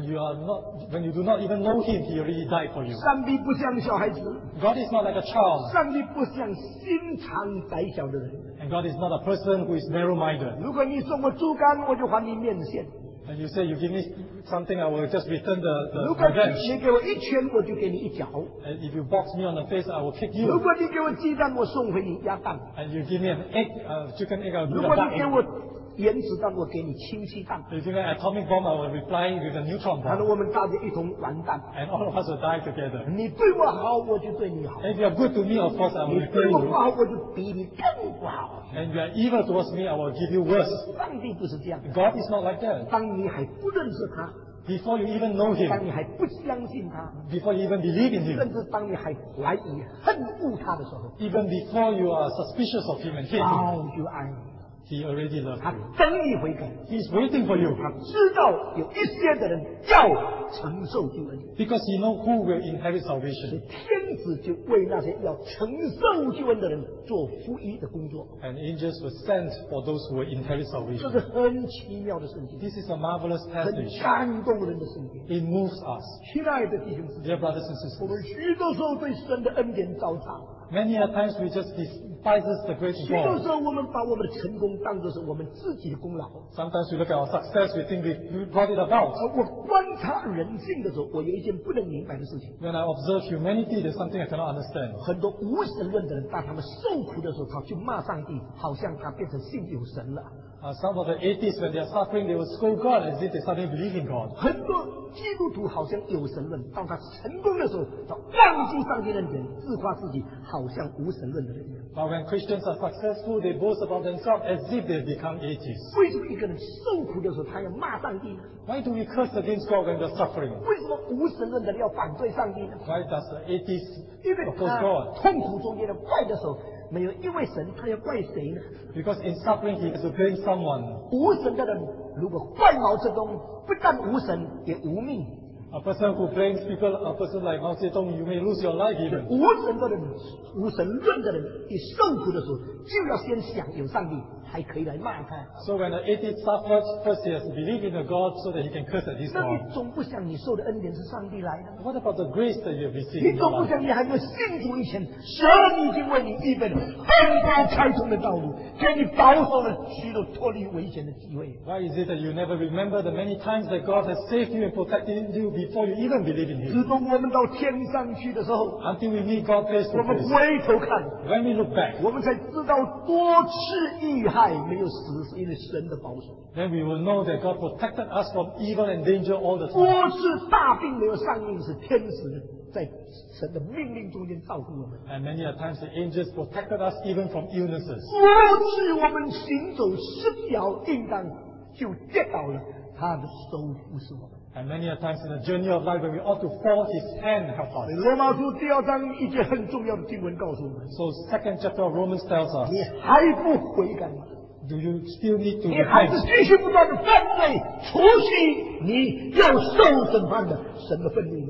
you do not even know Him, He already died for you. 上帝不像小孩子， God is not like a child, 上帝不像心肠窄小的人。 and God is not a person who is narrow-minded. 如果你送我猪肝，我就还你面线； And you say, you give me something, I will just return 如 the 果 revenge. 你给我一拳，我就给你一脚； And if you box me on the face, I will kick 如 you. 果你给我鸡蛋，我送回你鸭蛋； And you give me an egg, chicken egg, I will 如 give 果 a 你 duck 给 egg. 我原子弹，我给你氢气弹。 If you give me an atomic bomb, I will reply with a neutron 可能 bomb. 我们大家一同完蛋。 And all of us will die together. 你对我好，我就对你好； And if you are good to me, of course, I 你 will 对 repay 我不 you. 好，我就比你更不好。 And if you are evil towards me, I will give you worse. 上帝不是这样的。 God is not like that. 当你还不认识他， Before you even know 当 Him, 你还不相信他， before you even believe in 甚 Him, 至当你还怀疑、恨恶他的时候， even before you are suspicious of Him and hate Him, 早就爱你。 He already loves 他 you. 等你悔改， He is waiting for you 他知道有一些的人要承受救恩， because He knows who will inherit 所以 salvation. 天子就为那些要承受救恩的人做服役的工作。 And angels were sent for those who will inherit 这 salvation. 是很奇妙的圣经， This is a marvelous 很 passage. 感动人的圣经。 It moves us. 亲爱的弟兄姊妹， Dear brothers and 我 sisters, 们许多时候对神的恩典糟蹋， many a times we just despise the grace 许 of 多 God. 时候我们把我们的成功当作是我们自己的功劳。 Sometimes we look at our success, we think we brought it about. 而我观察人性的时候，我有一件不能明白的事情。 When I observe humanity, there's something I cannot understand. 很多无神论的人，当他们受苦的时候，他就骂上帝，好像他变成信有神了。 Some of the atheists, when they are suffering, they will scold God as if they suddenly believe in God. 很多基督徒好像有神论，当他成功的时候，他忘记上帝的恩典，自夸自己好像无神论的人一样。 But when Christians are successful, they boast about themselves as if they become atheists. 为什么一个人受苦的时候，他要骂上帝呢？ Why do we curse against God when we're suffering? 为什么无神论的人要反对上帝呢？ Why does the atheist 因为 oppose 他 God? 痛苦中间的怪的时候，没有一位神，他要怪谁呢？ Because in suffering, he has to blame someone. 无神的人如果怪毛泽东，不但无神，也无命。 A person who blames people, a person like Mao Zedong, you may lose your life even. 无神的人、无神论的人，一受苦的时候，就要先想有上帝，才可以来骂他。 So when an atheist suffers, first he has to believe in a God so that he can curse at this 那 God. 你总不想你受的恩典是上帝来的？ What about the grace that you have received 你 in 总 your 不 life? 想你还没有信主以前，神已经为你预备了很多开通的道路，给你保守了许多脱离危险的机会。 Why is it that you never remember the many times that God has saved you and protected you before you even believe in 直 Him? 到我们到天上去的时候， Until we meet God face 我 to 们 face. 回头看， When we look back, 我们才知道多次遇害没有死，是因为神的保守； then we will know that God protected us from evil and danger all the 多 time. 次大病没有上映，是天使在神的命令中间照顾我们； And many a times the angels protected us even from illnesses. 多次我们行走失脚应当就跌倒了，他的手扶持我们。 And many a times in the journey of life when we ought to fall, His hand help 所以 us. 罗马书第2章一节很重要的经文告诉我们： So second chapter of Romans tells us, 你还不悔改吗？ do you still need to 你还是 repent? 继续不断的犯罪，除去你要受审判的神的愤怒吗？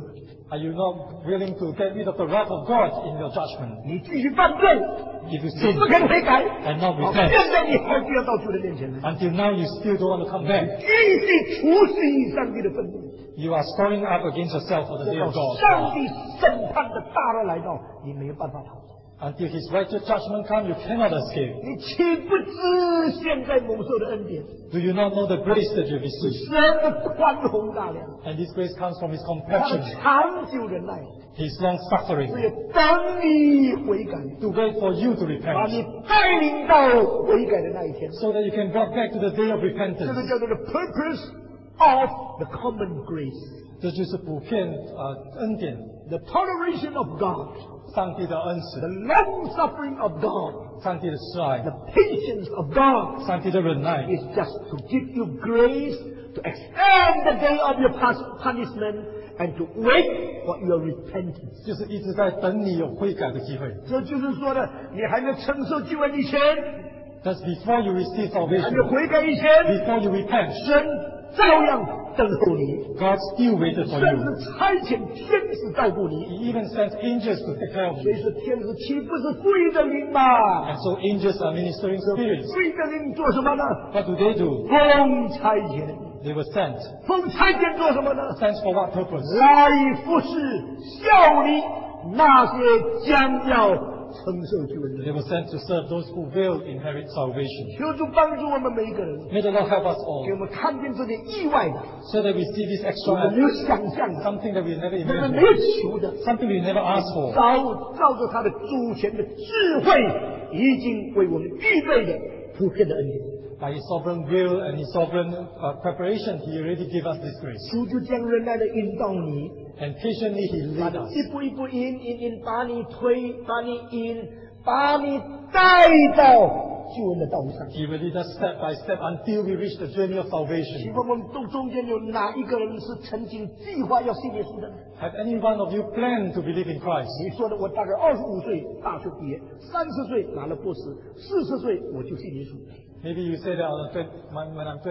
Are you not willing to get rid of the wrath of God in your judgment? 你继续犯罪， If you 你 sin 不肯悔改， and not 好， repent, 现在你还是要到主的面前来， until now you still don't want to come back, 继续除去上帝的愤怒， you are storing up against yourself for the 直 day 到 of God. 上帝审判的大日来到，你没有办法逃脱。 Until His righteous judgment comes, you cannot escape. 你岂不知现在蒙受的恩典， Do you not know the grace that you receive? 神的宽宏大量， And this grace comes from His 他的 compassion, 长久忍耐， His long 只 suffering, 有等你悔改， to wait for you to 把你 repent, 带领到悔改的那一天。 so that you can go back to the day of 这 repentance. 个叫做 the purpose of the common grace, 这就是普遍恩典， the toleration of God, 上帝的恩 the 慈， long suffering of God, 上帝的慈爱， the patience of God 上帝的忍耐， is just to give you grace to extend the day of your punishment and to wait for your repentance. 就是一直在等你有悔改的机会。 这就是说的，你还没承受救恩以前， That's before you receive 还 salvation, 没悔改以前， before you repent, 神照样等候你， God still waited for 甚 you. 至差遣天使照顾你。 He even sent angels to take care of 所以 you. 说，天使岂不是罪的灵吗？ And so angels are ministering spirits. 罪的灵做什么呢？ What do they do? 奉差遣， They were sent. 奉差遣做什么呢？ Sent for what purpose? 来服侍效力那些将要承受救恩的 They 人。 were sent to serve those who will inherit salvation. 求主帮助我们每一个人， May the Lord help us 给 all, 我们看见这点意外的， so that we see this 我们 extra, 没有想象的， something that we never 我们 imagined, 没有求的， something we never asked for. 照着他的主权的智慧，已经为我们预备的普遍的恩典。 By His sovereign will and His sovereign preparation, He already gave us this grace. 主就将忍耐的引导你， And patiently He 把 led 你 us. 一步一步引，把你推，把你引，把你带到救恩的道路上。 He will lead us step by step until we reach the journey of 请 salvation. 问我们中间有哪一个人是曾经计划要信耶稣的呢？ Have any one of you planned to believe in Christ? 你说的，我大概25岁大学毕业，30岁拿了博士，40岁我就信耶稣。 Maybe you say that when I'm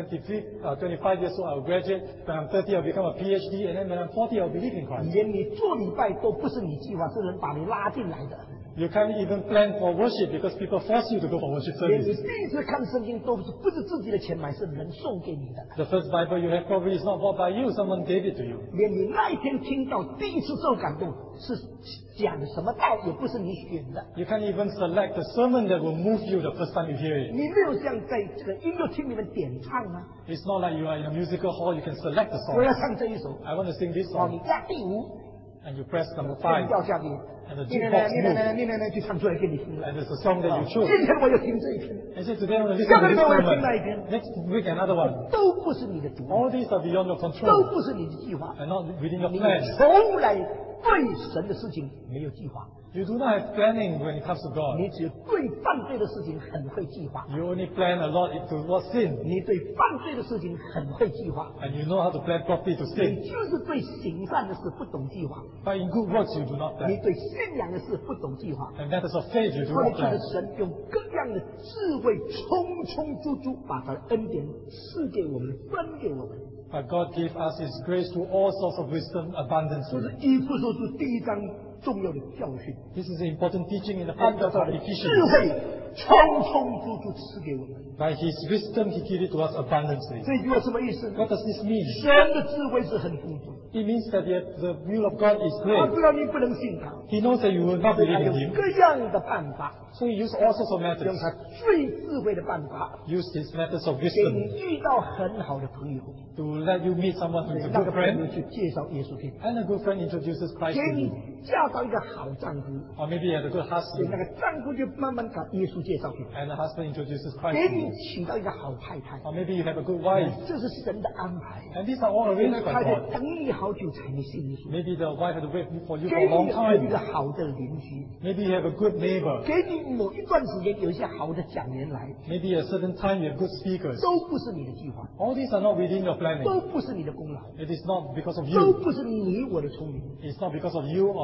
25 years old, I'll graduate. When I'm 30, I'll become a PhD. And then when I'm 40, I'll believe in Christ. 连你做礼拜都不是你计划，是人把你拉进来的。 You can't even plan for worship because people force you to go for worship 连你 service. 第一次看圣经都不是自己的钱买，是人送给你的。 The first Bible you have probably is not bought by you. Someone gave it to you. 连你那一天听到第一次受感动，是讲什么道，也不是你选的。 You can't even select the sermon that will move you the first time you hear it. 你没有像在这个音乐厅里面点唱啊， It's not like you are in a musical hall, you can select the 我要 song. 唱这一首， I want to sing this 哦，你 song. 加第五， And you press number 变 5. 调下去， And the 你呢 jukebox 你呢 moves. 你呢就唱出来给你听了。 And there's a song that you 今 chose. 天我要听这一篇， And say, today I want to listen 下 to 个礼 this 拜我要听 sermon. 那一篇， Next week another one. 都不是你的主意， All these are beyond your 都 control 不是你的计划， and not within your 你 plan. 从来对神的事情没有计划， You do not have planning when it comes to God. 你只有对犯罪的事情很会计划， You only plan a lot towards sin. 你对犯罪的事情很会计划， And you know how to plan properly to 你 sin. 就是对行善的事不懂计划， But in good works you do not 你 plan. 对信仰的事不懂计划。 And matters of faith you do 后来 not 就是 plan. 神用各样的智慧充充足足把他的恩典赐给我们，分给我们。 But God gave us His grace to all sorts of wisdom 这 abundantly. 是以弗所书第一章重要的教训， This is an important teaching in the 按 book 照 of 他的智 Ephesians. 慧充充足足赐给我们。 By His wisdom He gave it to us abundantly. 这句话什么意思呢？ What does this mean? 神的智慧是很富足， It means that the will of God is 他 great. 知道你不能信他， He knows that you will not 他 believe 用 in Him. 各样的办法， So He used all sorts of 用 methods. 他最智慧的办法， Use His methods of 给 wisdom 你遇到很好的朋友， to let you meet someone who is a 那 good 个朋友 friend. 去介绍耶稣给你， And a good friend introduces Christ 给 to 你 you. 嫁到一个好丈夫， Or maybe you have a good 所以 husband 那个丈夫就慢慢把耶稣介绍给你， and the husband introduces Christ 给 to 你 you. 娶到一个好太太， Or maybe you have a good wife. 这是神的安排。 And these are all 那 arranged 个 by 太太 God. 等你好久才能信耶稣， Maybe the wife had to wait for you 给 for a 你 long 有一个 time. 好的邻居， Maybe you have a good neighbor. 给你某一段时间有一些好的讲员来， Maybe at a certain time you have good speakers. 都不是你的计划， All these are not within your planning. 都不是你的功劳， It is not because of 都 you. 不是你我的聪明， It's not because of you or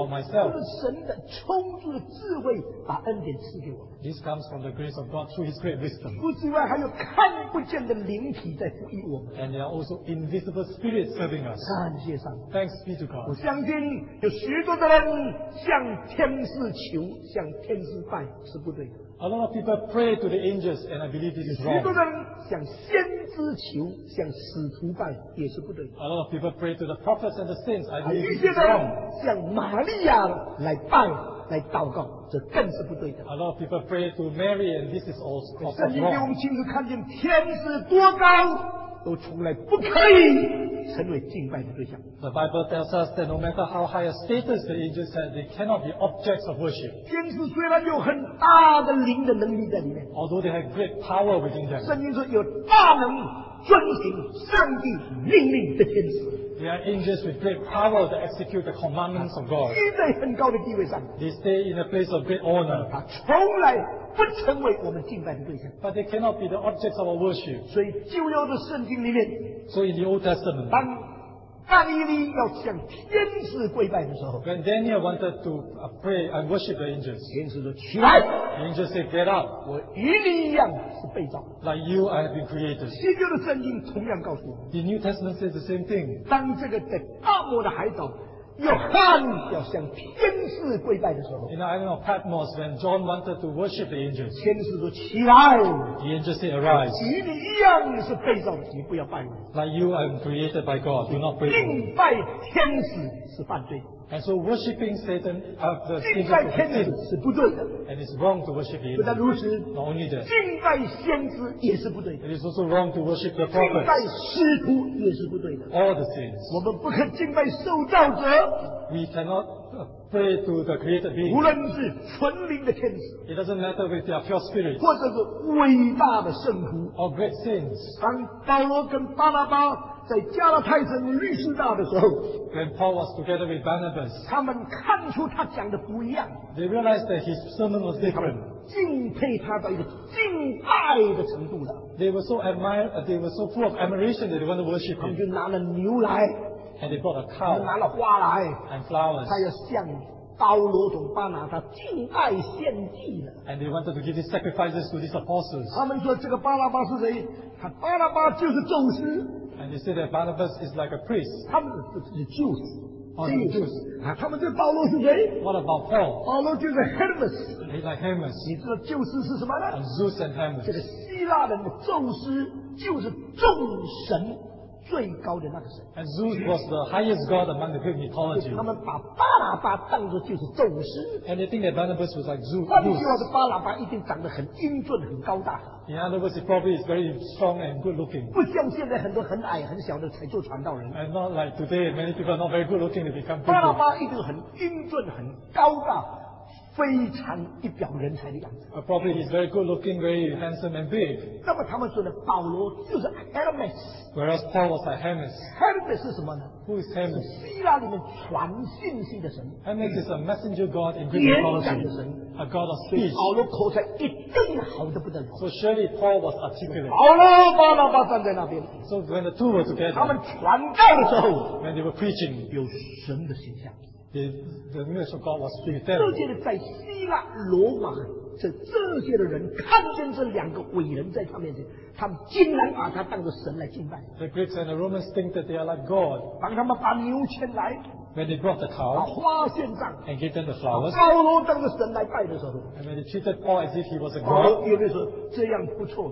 for 这 myself. 是神的充足的智慧，把恩典赐给我们。 This comes from the grace of God through His great wisdom. 除此之外，还有看不见的灵体在赋予我们。 And there are also invisible spirits serving us. 感谢上帝！ Thanks be to 我 God. 相信有许多的人向天使求、向天使拜是不对的。 A lot of people pray to the angels, and I believe this is 许 wrong. 多人向先知求、向使徒拜也是不对的。 A lot of people pray to the prophets and the saints. I 还有 believe 一 this 些 is 人 wrong. 向玛利亚来拜、来祷告，这更是不对的。 A lot of people pray to Mary, and this is also 圣经给我 wrong. 们清楚看见，天使多高，都从来不可以成为敬拜的对象。 The Bible tells us that no matter how high a status the angels have, they cannot be objects of worship. 天使虽然有很大的灵的能力在里面， Although they have great power within them. 圣经说有大能遵行上帝命令的天使， They are angels with great power that execute the commandments of God. 居在很高的地位上， They stay in a place of great honor. 他从来不成为我们敬拜的对象。 But they cannot be the objects of our worship. 所以旧约的圣经里面， So in the Old Testament, 当但以理要向天使跪拜的时候， when Daniel wanted to pray and worship the angels, 天使说：“起来， the angels said, get up. 我与你一样是被造的。” Like you, I have been created. 新约的圣经同样告诉我们， The New Testament says the same thing. 当这个在大漠的海岛约翰要向天使跪拜的时候， In the island of Patmos, when John wanted to worship the angels, 天使说：“起来， the angels said, arise. 与你一样是被造的，你不要拜我。 Like you, I am created by God. Do not pray to me. 敬拜天使是犯罪的， And so worshipping Satan, the 敬 angels 拜 is 天 sin. 使是不对的。 And it's wrong to worship the 不但 angels. 如此， Not only that, 敬拜先知也是不对的， it is also wrong to worship the 敬拜 prophets. 师徒也是不对的。 All the sins. 我们不可敬拜受造者， We cannot pray to the created 无 being. 论是纯灵的天使， It doesn't matter if they are pure spirits 或者是伟大的圣徒。 or great sins. 当保罗跟巴拿巴在加拉太城律师大的时候， When Paul was together with Barnabas, 他们看出他讲的不一样， they realized that his sermon was 他们 different. 敬佩他到一个敬拜的程度了。 They were so they were so full of admiration that they want to worship 他们 him. 就拿了牛来， And they brought a 他们 cow 拿了花来， and flowers. 他要向保罗同巴拿巴敬爱献祭了。 And they wanted to give these sacrifices to these apostles. 他们说这个巴拿巴是谁？他巴拿巴就是宙斯， And they said that Barnabas is like a priest. 他们是 Jews， 哦这个 Jews 啊，他们这保罗是谁？ What about Paul? 保罗就是 Hermes。 He's like Hermes. 你知道宙斯是什么呢？ And Zeus and Hermes. 这个希腊人的宙斯就是众神最高的那个神。 And Zeus was the highest god among the Greek mythology. 他们把巴拿巴当作就是宙斯。 And they think that Barnabas was like Zeus. 换句话说，巴拿巴一定长得很英俊、很高大， In other words, he probably is very strong and good looking. 不像现在很多很矮、很小的才做传道人。 And not like today, many people are not very good looking to become 巴拿 people. 巴一定很英俊、很高大，非常一表人才的样子。 Probably he's very good looking, very handsome and big. 那么他们说呢，保罗就是 Hermes。 Whereas Paul was like Hermes. Hermes 是什么呢？ Who is 是 Hermes? 希腊里面传信息的神， Hermes is a messenger god in Greek 演 mythology. 讲的神。 A god of 所以 speech. 保罗口才一定好的不得了。 So surely Paul was articulate. 保罗、巴拿巴站在那边， So when the two were 他们 together, 传道的时候 when they were preaching, 有神的形象。 the image of God was with 这 them. 些的在希腊、罗马，这些的人看见这两个伟人在他面前，他们竟然把他当作神来敬拜。 The Greeks and the Romans think that they are like God. 当他们把牛牵来， When they brought the 把 cow 花献上， and gave them the 把 flowers, 保罗当作神来拜的时候， and when they treated Paul as if he was a 保罗 god, 有的说这样不错，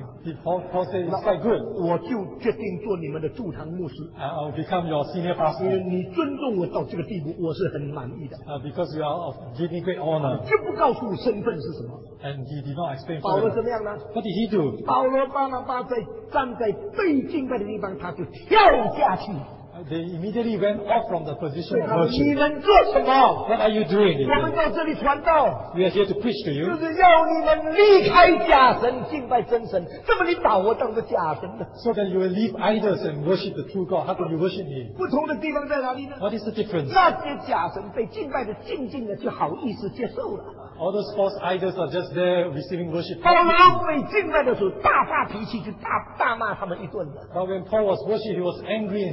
Paul said, it's quite good. 我就决定做你们的驻堂牧师， I'll become your senior 因 pastor 为你尊重我到这个地步，我是很满意的。 because you are give me great honor. 这不告诉身份是什么。 And he did not explain 保罗 further. 怎么样呢？ What did he do? 保罗、巴拿巴在站在被敬拜的地方，他就跳下去。 They immediately went off from the position 对 of 他说：“你 worship. 们做什么？ What are you doing? 我们 They 到这里传道， said. We are here to preach to 就 you 是要你们离开假神，敬拜真神。怎么你把我当做假神呢？ so that you will leave idols and worship the true God. How can you worship me? 不同的地方在哪里呢？ What is the difference? 那些假神被敬拜的静静的就好意思接受了。 All those false idols are just there receiving worship. 保罗被敬拜的时候大发脾气，就大骂他们一顿的。 But when Paul was worshiping, he was angry and he scolded the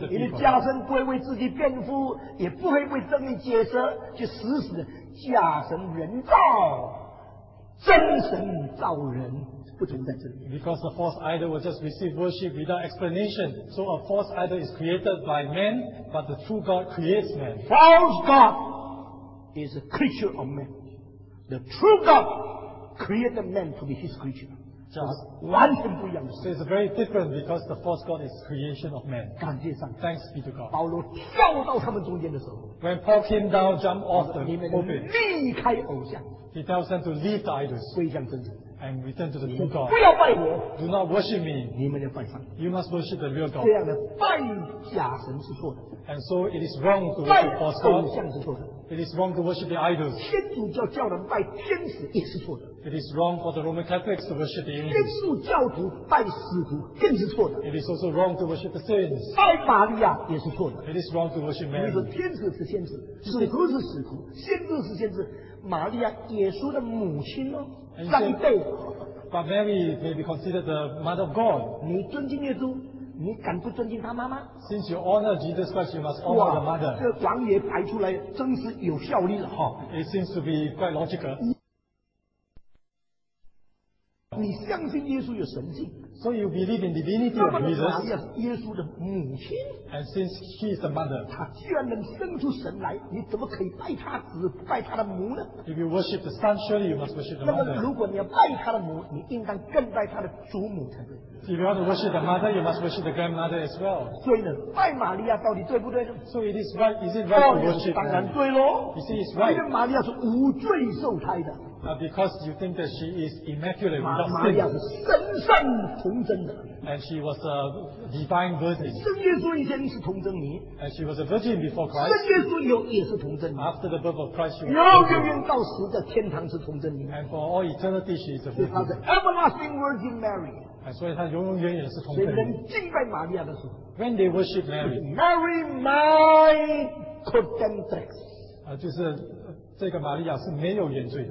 the 你的 people. 家神不会为自己辩护，也不会为真理解释，就死死的假神人造，真神造人不存在这里。 Because the false idol will just receive worship without explanation. So a false idol is created by man, but the true God creates man. False God is a creature of man. The true God created man to be his creature. Just 完全不一样的 so 事。 it's very different because the false God is creation of man. 感谢上帝。 Thanks be to God. 保罗跳到他们中间的时候， When Paul came down, jumped off the 你们 pulpit, 离开偶像， he tells them to leave the idols 归向真神。 and return to the true God. 不要拜我， Do not worship me. 你们要拜上帝。 You must worship the real God. 这样的拜假神是错的， And so it is wrong to 拜 worship false 偶 God. 像是错的， It is wrong to worship the idols. 天主教叫人拜天使也是错的， It is wrong for the Roman Catholics to worship the 天 angels. 主教徒拜使徒更是错的， It is also wrong to worship the saints. 拜玛利亚也是错的。 It is wrong to worship 你说 Mary. 天使是先知，使徒是使徒，先知是先知，玛利亚耶稣的母亲哦，上一辈。 But Mary may be considered the mother of God. 你尊敬耶稣，你敢不尊敬他妈妈？ Since you honor Jesus Christ, you must honor the 哇， mother. 这王爷排出来真是有效率了哈！ It seems to be quite logical. 你相信耶稣有神性， So you believe in divinity 那 of 么玛利 Jesus, 亚是耶稣的母亲， and since she is the mother, 她既然能生出神来，你怎么可以拜她子不拜她的母呢？ if you worship the son, surely you must worship the 那么 mother. 如果你要拜她的母，你应当更拜她的祖母才对。 If you want to worship the mother, you must worship the grandmother as well. 所以呢，拜玛利亚到底对不对呢？ So it is right. Is it right to worship 当然 Mary? 对喽。 You see, it's 因 right 为玛利亚是无罪受胎的， because you think that she is immaculate 玛 without 利亚 sin, 是神圣童贞的。 and she was a divine virgin, 生耶稣以前是童贞女， and she was a virgin before 生 Christ. 耶稣以后也是童贞女， After the birth of Christ, she was 永 a virgin. 远到死在天堂是童贞女， And for all eternity, she is a 所以她是 virgin. everlasting Virgin Mary。 所以她永永远远是童所以贞女。 人敬拜玛利亚的时候 When they worship Mary, ，Mary my Codentrix，Mary 就是这个玛利亚是没有原罪的，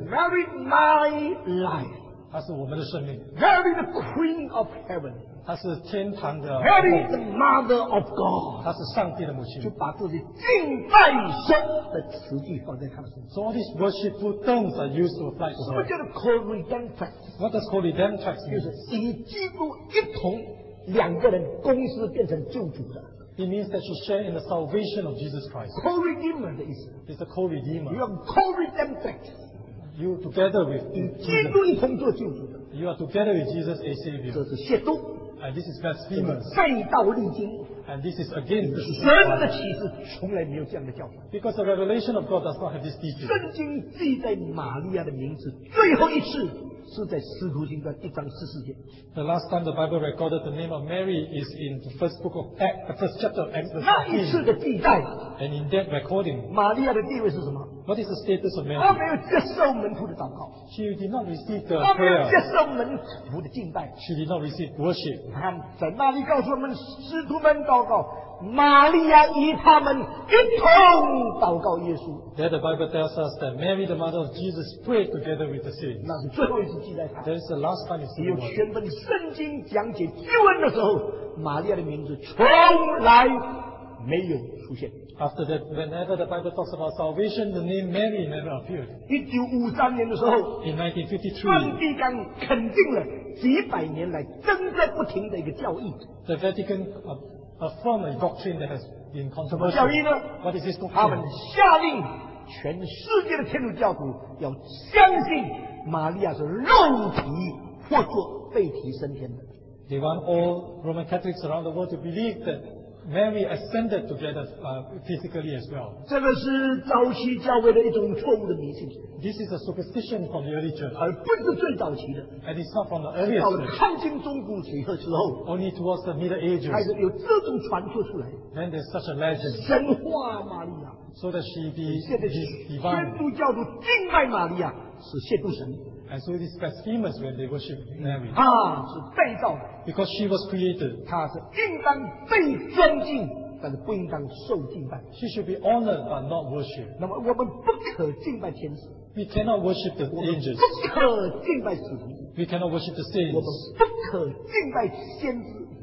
my life，Mary 她是我们的生命， the Queen of Heaven，Mary 她是天堂的 the Mother of God。 她是上帝的母亲就。把自己敬拜神的词句放在他的身上。 So all these worshipful terms are used to apply to 什么 her. 叫做 co-redemptrix？ What does co-redemptrix 就 mean? 是与基督一同，两个人公司变成救主的 It means that she shared in the salvation of Jesus Christ. co-redeemer 的意思。 It's a co-redeemer. 你要 co-redemptrix， You together with 与基 Jesus. 督一同做救主的， You are together with Jesus as 这 Savior. 是亵渎， And this is 这 blasphemous. 是背道励经。 And this is against the 神的启示从来没有这样的教导。 Because the revelation of God does not have this teaching. 圣经记载玛利亚的名字最后一次是在使徒行传1章14节。 The last time the Bible recorded the name of Mary is in the first book of Acts, the first chapter of Acts 那一次 15. 的记载， And in that recording, 玛利亚的地位是什么？ what is the status of 她 Mary? 没有接受门徒的祷告， She did not receive the 她没有接 prayer. 受门徒的敬拜。 She did not receive worship. 你看，在那里告诉我们，使徒们祷告，玛利亚与他们一同祷告耶稣， There the Bible tells us that Mary, the mother of Jesus, prayed together with the saints. 那是最后一次记载他。 That is the last time you 只 see 有 the word. 全本圣经讲解救恩的时候，玛利亚的名字从来没有出现。 After that, whenever the Bible talks about salvation, the name Mary never appeared. 1953年的时候， In 梵 1953, 蒂冈肯定了几百年来争在不停的一个教义。 the Vatican affirmed a doctrine that has been 什么教义 controversial. 呢？ What is this 他们 doctrine? 下令全世界的天主教徒要相信玛利亚是肉体或作被提升天的。 They want all Roman Catholics around the world to believe that Mary ascended together physically as well. 这个是早期教会的一种错误的迷信， This is a superstition from the early church, 而不是最早期的。 and it's not from the 到 earliest 了 church. 康清中古时候之后， Only towards the Middle 开 Ages, 始有这种传说出来， then there's such a legend, 神化玛利亚。 so that she be 现在 divine. 天主教徒敬拜玛利亚是亵渎神， And so it is blasphemous when they worship Mary, 她是被造的， because she was created. 她是应当被尊敬，但是不应当受敬拜。 She should be honored but not worshipped. 那么我们不可敬拜天使， We cannot worship the 我们 angels. 不可敬拜使徒， We cannot worship the 我们 saints. 不可敬拜先知，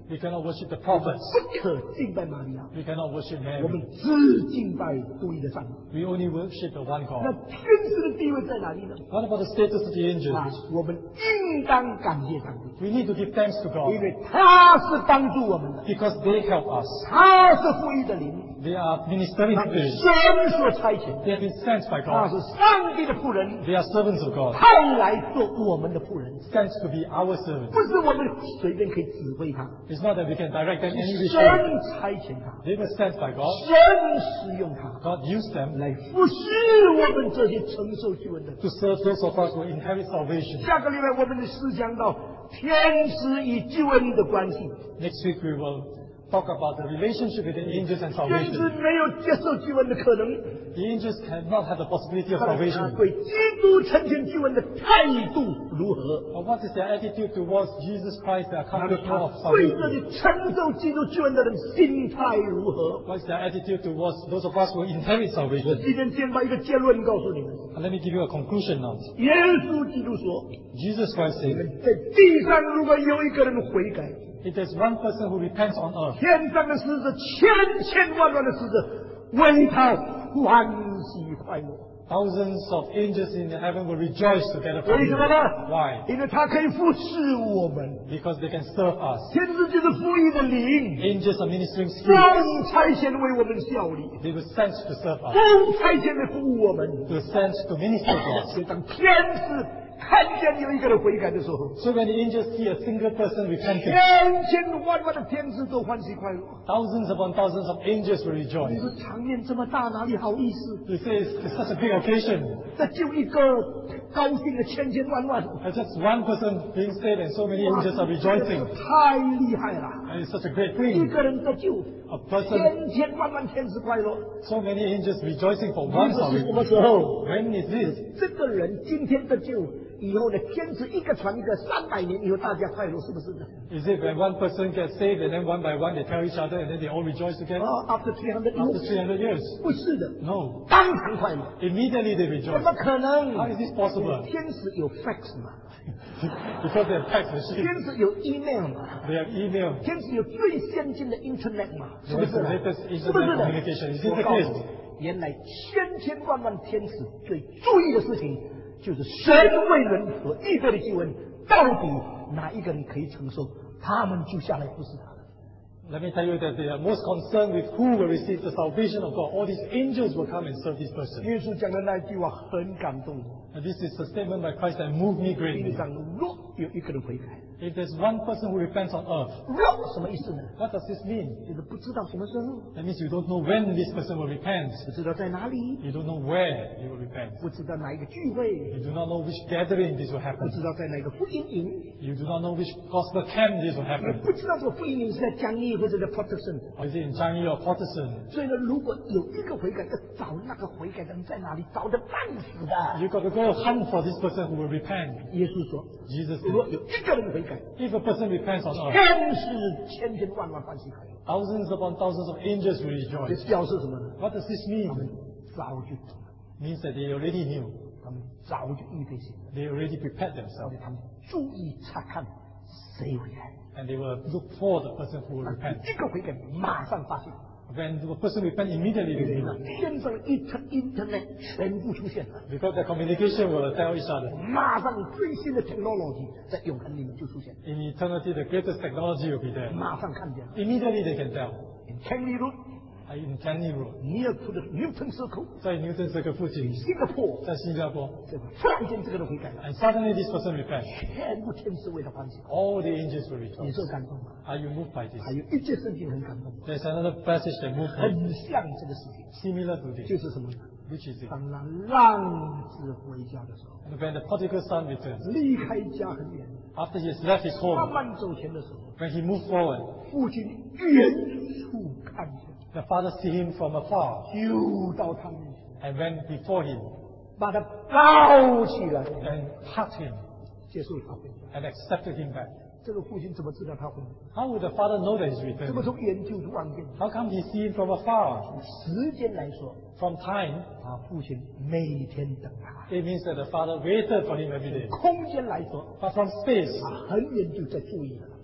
We cannot worship the prophets. 不可敬拜玛利亚， We cannot worship 我们 Mary. 只敬拜独一的上帝。 We only worship the one 那 God. 天使的地位在哪里呢？ What about the status of the angels? 我们应当感谢上帝， We need to give thanks to 因 God 为他是帮助我们的， because they help us. 他是富裕的灵， They are ministering 他是 spirits. 神所差遣， They have been sent by 他 God. 是上帝的仆人， They are servants of God. 派来做我们的仆人， Sent to be our servants. 不是我们随便可以指挥他， It's not that we can direct them any which 神 way. 差遣他， They were sent by God. 神使用他 God used them 来服侍我们这些承受救恩的人。 to serve those of us who inherit salvation. 下个礼拜我们的思想到天使与救恩的关系。 Next week we will talk about the relationship between angels and 天使 salvation. 没有接受救恩的可能， The angels cannot have the possibility of 看他 salvation. 对基督成全救恩的态度如何？ But what is their attitude towards Jesus Christ, the 那 accomplished of 他对这 salvation? 里承受基督救恩的人心态如何？ What is their attitude towards those of us who inherit 我 salvation? 今天先把一个结论告诉你们： And let me give you a conclusion now. 耶稣基督说， Jesus Christ 你 said, 们在地上如果有一个人悔改， if there's one person who repents on earth, 天上的使者千千万万的使者为他欢喜快乐。 thousands of angels in heaven will rejoice together for 为 him. 什么呢？ Why? 因为他可以服侍我们。 Because they can serve us. 天使就是富裕的灵， Angels are ministering 奉 spirits. 差遣为我们效力， They were sent to serve us, 奉差遣来服务我们。 they were sent to minister to us. 所以当天使看见有一个人悔改的时候， So when the angels see a single person repenting, 千千万万的天使都欢喜快乐。 thousands upon thousands of angels will 你 rejoice. 说场面这么大，哪里好意思？ They say it's such a big occasion. 这就一个高兴的千千万万， And just one person being saved and so many angels are rejoicing. 太厉害了！ And it's such a great 一 thing. 个人得救， A person, 千千万万天使快乐。 so many angels rejoicing for one 这是什 salvation. 么时候？ When is this? 这个人今天得救，以后呢，天使一个传一个，300年以后大家快乐，是不是呢？ Is it when one person gets saved and then one by one they tell each other and then they all rejoice together? After 300 After years， 300 years? 不是的， No. 当场快乐。 Immediately they 怎 rejoice. 么可能？ How is this possible? 天使有 fax 嘛， Because they have text machine. 天使有 email 嘛， They have email. 天使有最先进的 internet 嘛，是 They 不 have 是 the 呢？ latest 是不是 internet 的？ communication. Is this 我 the 告诉 case? 你，原来千千万万天使最注意的事情，就是神为人所预备的救恩，到底哪一个人可以承受，他们就下来服侍他了。 Let me tell you that they are most concerned with who will receive the salvation of God. All these angels will come and serve this person. 耶稣讲的那句话很感动我。 And this is a statement by Christ that moved me 地 greatly. 上若有一个人悔改， If there's one person who repents on earth, 若什么意思呢？ what does this mean? 就是不知道什么时候， That means you don't know when this person will repent. 不知道在哪里， You don't know where he will repent. 不知道哪一个聚会， You do not know which gathering this will 不 happen. 知道在哪个福音营， You do not know which gospel camp this will 也 happen. 不知道这个福音营是在江义或者在 Protestant。 Or is it in Changi or Protestant? 所以呢，如果有一个悔改，要找那个悔改的人在哪里，找得半死的。 You got to go hunt for this person who will repent. 耶稣说， Jesus 如果 said, 有一个人悔改， if a person repents on earth, 天使千千万万欢喜快乐。 thousands upon thousands of angels will 这 rejoice. 表示什么呢？ What does this 他们 mean? 早就懂了， Means that they already knew. 他们早就预备心了， They already prepared 而 themselves. 且他们注意查看谁悔改。 And they will look for the person who will 那 repent. 一个悔改，马上发现， When the person repents, immediately they 那 knew. 天上的 internet 全部出现了， Because their communication will tell each other. 马上最新的 technology 在永恒里面就出现了， In eternity, the greatest technology will be there. 马上看见了。 Immediately they can tell. In Canley Road, In Canning Road, near to the Newton Circle, 在 Newton Circle 附近， Singapore， 在新加坡。 这个突然间这个人悔改了， And suddenly this person repents. 全部天使为他欢喜。 All the angels will 你 rejoice. 受感动吗？ Are you moved by this? 还有一节圣经很感动， There's another passage that moved me, 很像这个事情， similar to this. 就是什么呢？ Which is it? 当那浪子回家的时候， And when the prodigal son returns, 离开家很远， after he has left his 慢 home, 慢走前的时候， when he moved forward, 父亲远处看见， the father see him from afar 就到他面前， and went before him 把他抱起来， and hugged him 接受他回家。 and accepted him back. 这个父亲怎么知道他回来？ How would the father know that he's 怎么 returning? 从远就望见？ How come he see him from afar? 从时间来说， From time, 他父亲每天等他； it means that the father waited for him every day. 空间来说， But from space, 他很远就在注意了。 he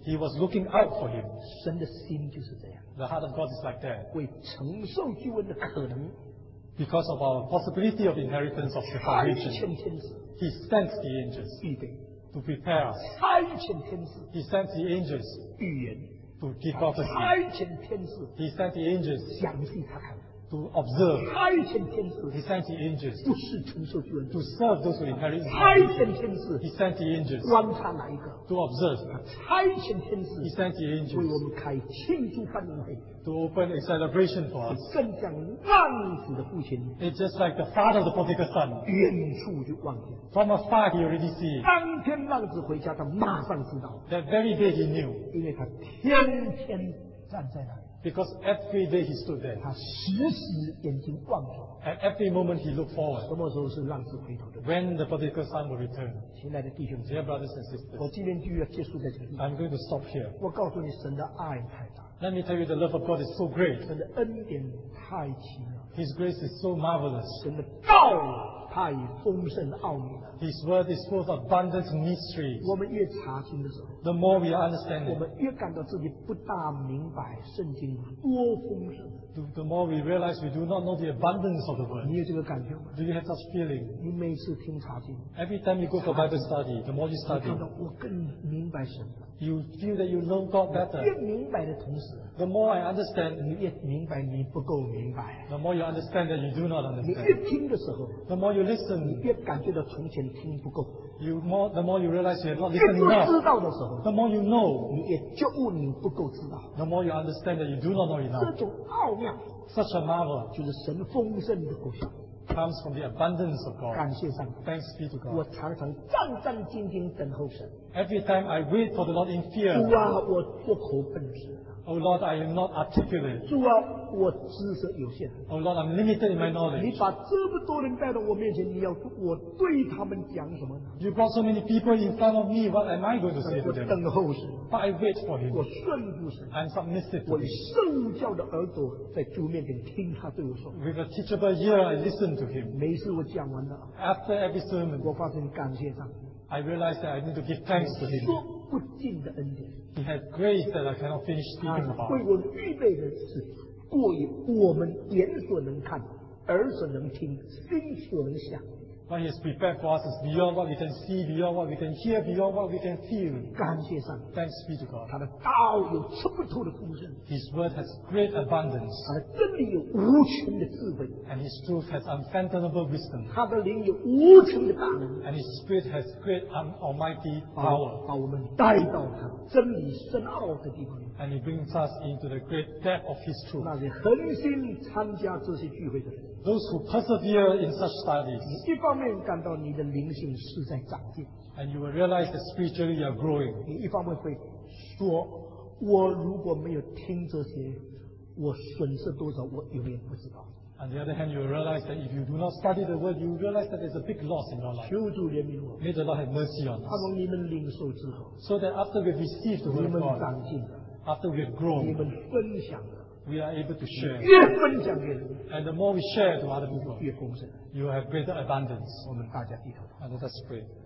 He was looking out for him. 神的心就是这样， The heart of God is like that. 为承受救恩的可能， Because of our possibility of inheritance of the 差 salvation, 遣天使 He sent the angels 预备， to prepare us. 差遣天使 He sent the angels 预言， to give prophecy. 差遣天使 He sent the angels 详细查看， to observe. 差遣天 He 使 sent the angels 不是承受救恩， to serve those who inherit. 差遣天使 He sent the angels 观察哪一个？ to observe. 差遣天使 He sent the 为 angels 我们开庆祝欢迎会， to open a celebration for us. 更像浪子的父亲， It's just like the father of the prodigal son. 远处就望见。 From afar, he already sees. 当天浪子回家，他马上知道， That very day, he knew. 因为他天天站在那里， Because every day he stood there. 他时时眼睛望着。 At every moment, he looked forward. 什么时候是浪子回头的？ When the prodigal son will return. 亲爱的弟兄姊 Dear 妹， brothers and 我 sisters, 今天就要结束在这个地方。 I'm going to stop here. 我告诉你，神的爱太大， Let me tell you, the love of God is so great. 神的恩典太奇妙， His grace is so marvelous. 神的道太丰盛奥秘了。 His word is full of abundant mysteries. 我们越查经的时候， The more we 我 understand it, 们越感到自己不大明白圣经多丰盛。 the more we realize we do not know the abundance of the word. 你有这个感觉吗？ Do you have such feeling? 你每次听查经， Every time you go for Bible study, the more you 你 study, 看到我更明白神了。 you feel that you know God 越 better. 明白的同时， The more I understand, 你越明白你不够明白。 the more you understand that you do not 你 understand. 越听的时候， The more you 你 listen, 越感觉到从前听不够。 the more you realize you have not 越 listened 不 enough. 知道的时候， The more you know, 你也觉悟你不够知道。 the more you understand that you do not know 这 enough. 种奥妙 Such a marvel 就是神丰盛的果效。 comes from the abundance of God. 感谢上帝， Thanks be to 我 God. 常常战战兢兢等候神。 Every time I wait for the Lord in 主 fear, 啊，我做口笨舌。 Oh Lord, I am not articulate. 主啊，我知识有限。 Oh Lord, I'm limited in my 你 knowledge. 把这么多人带到我面前，你要我对他们讲什么呢？ You brought so many people in front of me. What am I going to say to 我 them? 等候神， But I wait for 我 Him. 顺服神， I'm submissive to 我以 Him. 受教的耳朵在主面前听他对我说。 With a teachable ear, I listen to Him. 每次我讲完了， After every sermon, 我发现感谢上帝， I realize that I need to give thanks to Him. 说不尽的恩典， He has grace that I cannot finish 他 speaking about. 为我们预备的是过于我们眼所能看、耳所能听、心所能想。 What He has prepared for us is beyond what we can see, beyond what we can hear, beyond what we can feel. 感谢上帝， Thanks be to God. 他的道有吃不透的丰盛， His word has great abundance, 他的真理有无穷的智慧， and His truth has unfathomable wisdom, 他的灵有无穷的大能， and His spirit has great almighty 把 power. 把我们带到他真理深奥的地方。 And He brings us into the great depth of His truth. 那些恒心参加这些聚会的人， Those who persevere in such studies, 你一方面感到你的灵性是在长进， and you will realize that spiritually you are growing. 你一方面会说：我如果没有听这些，我损失多少，我永远不知道。 On the other hand, you will realize that if you do not study the word, you will realize that there's a big loss in your life. 求主怜悯我， May the Lord have mercy on 盼 us. 望你们领受之后， So that after we've received the 你 word 们 of God, 长进了， after we've 你 grown, 们分享了， we are able to share. 越分享给人， And the more we share to other people, 越丰盛。 you will have greater abundance. 我们大家低头。 And let us pray.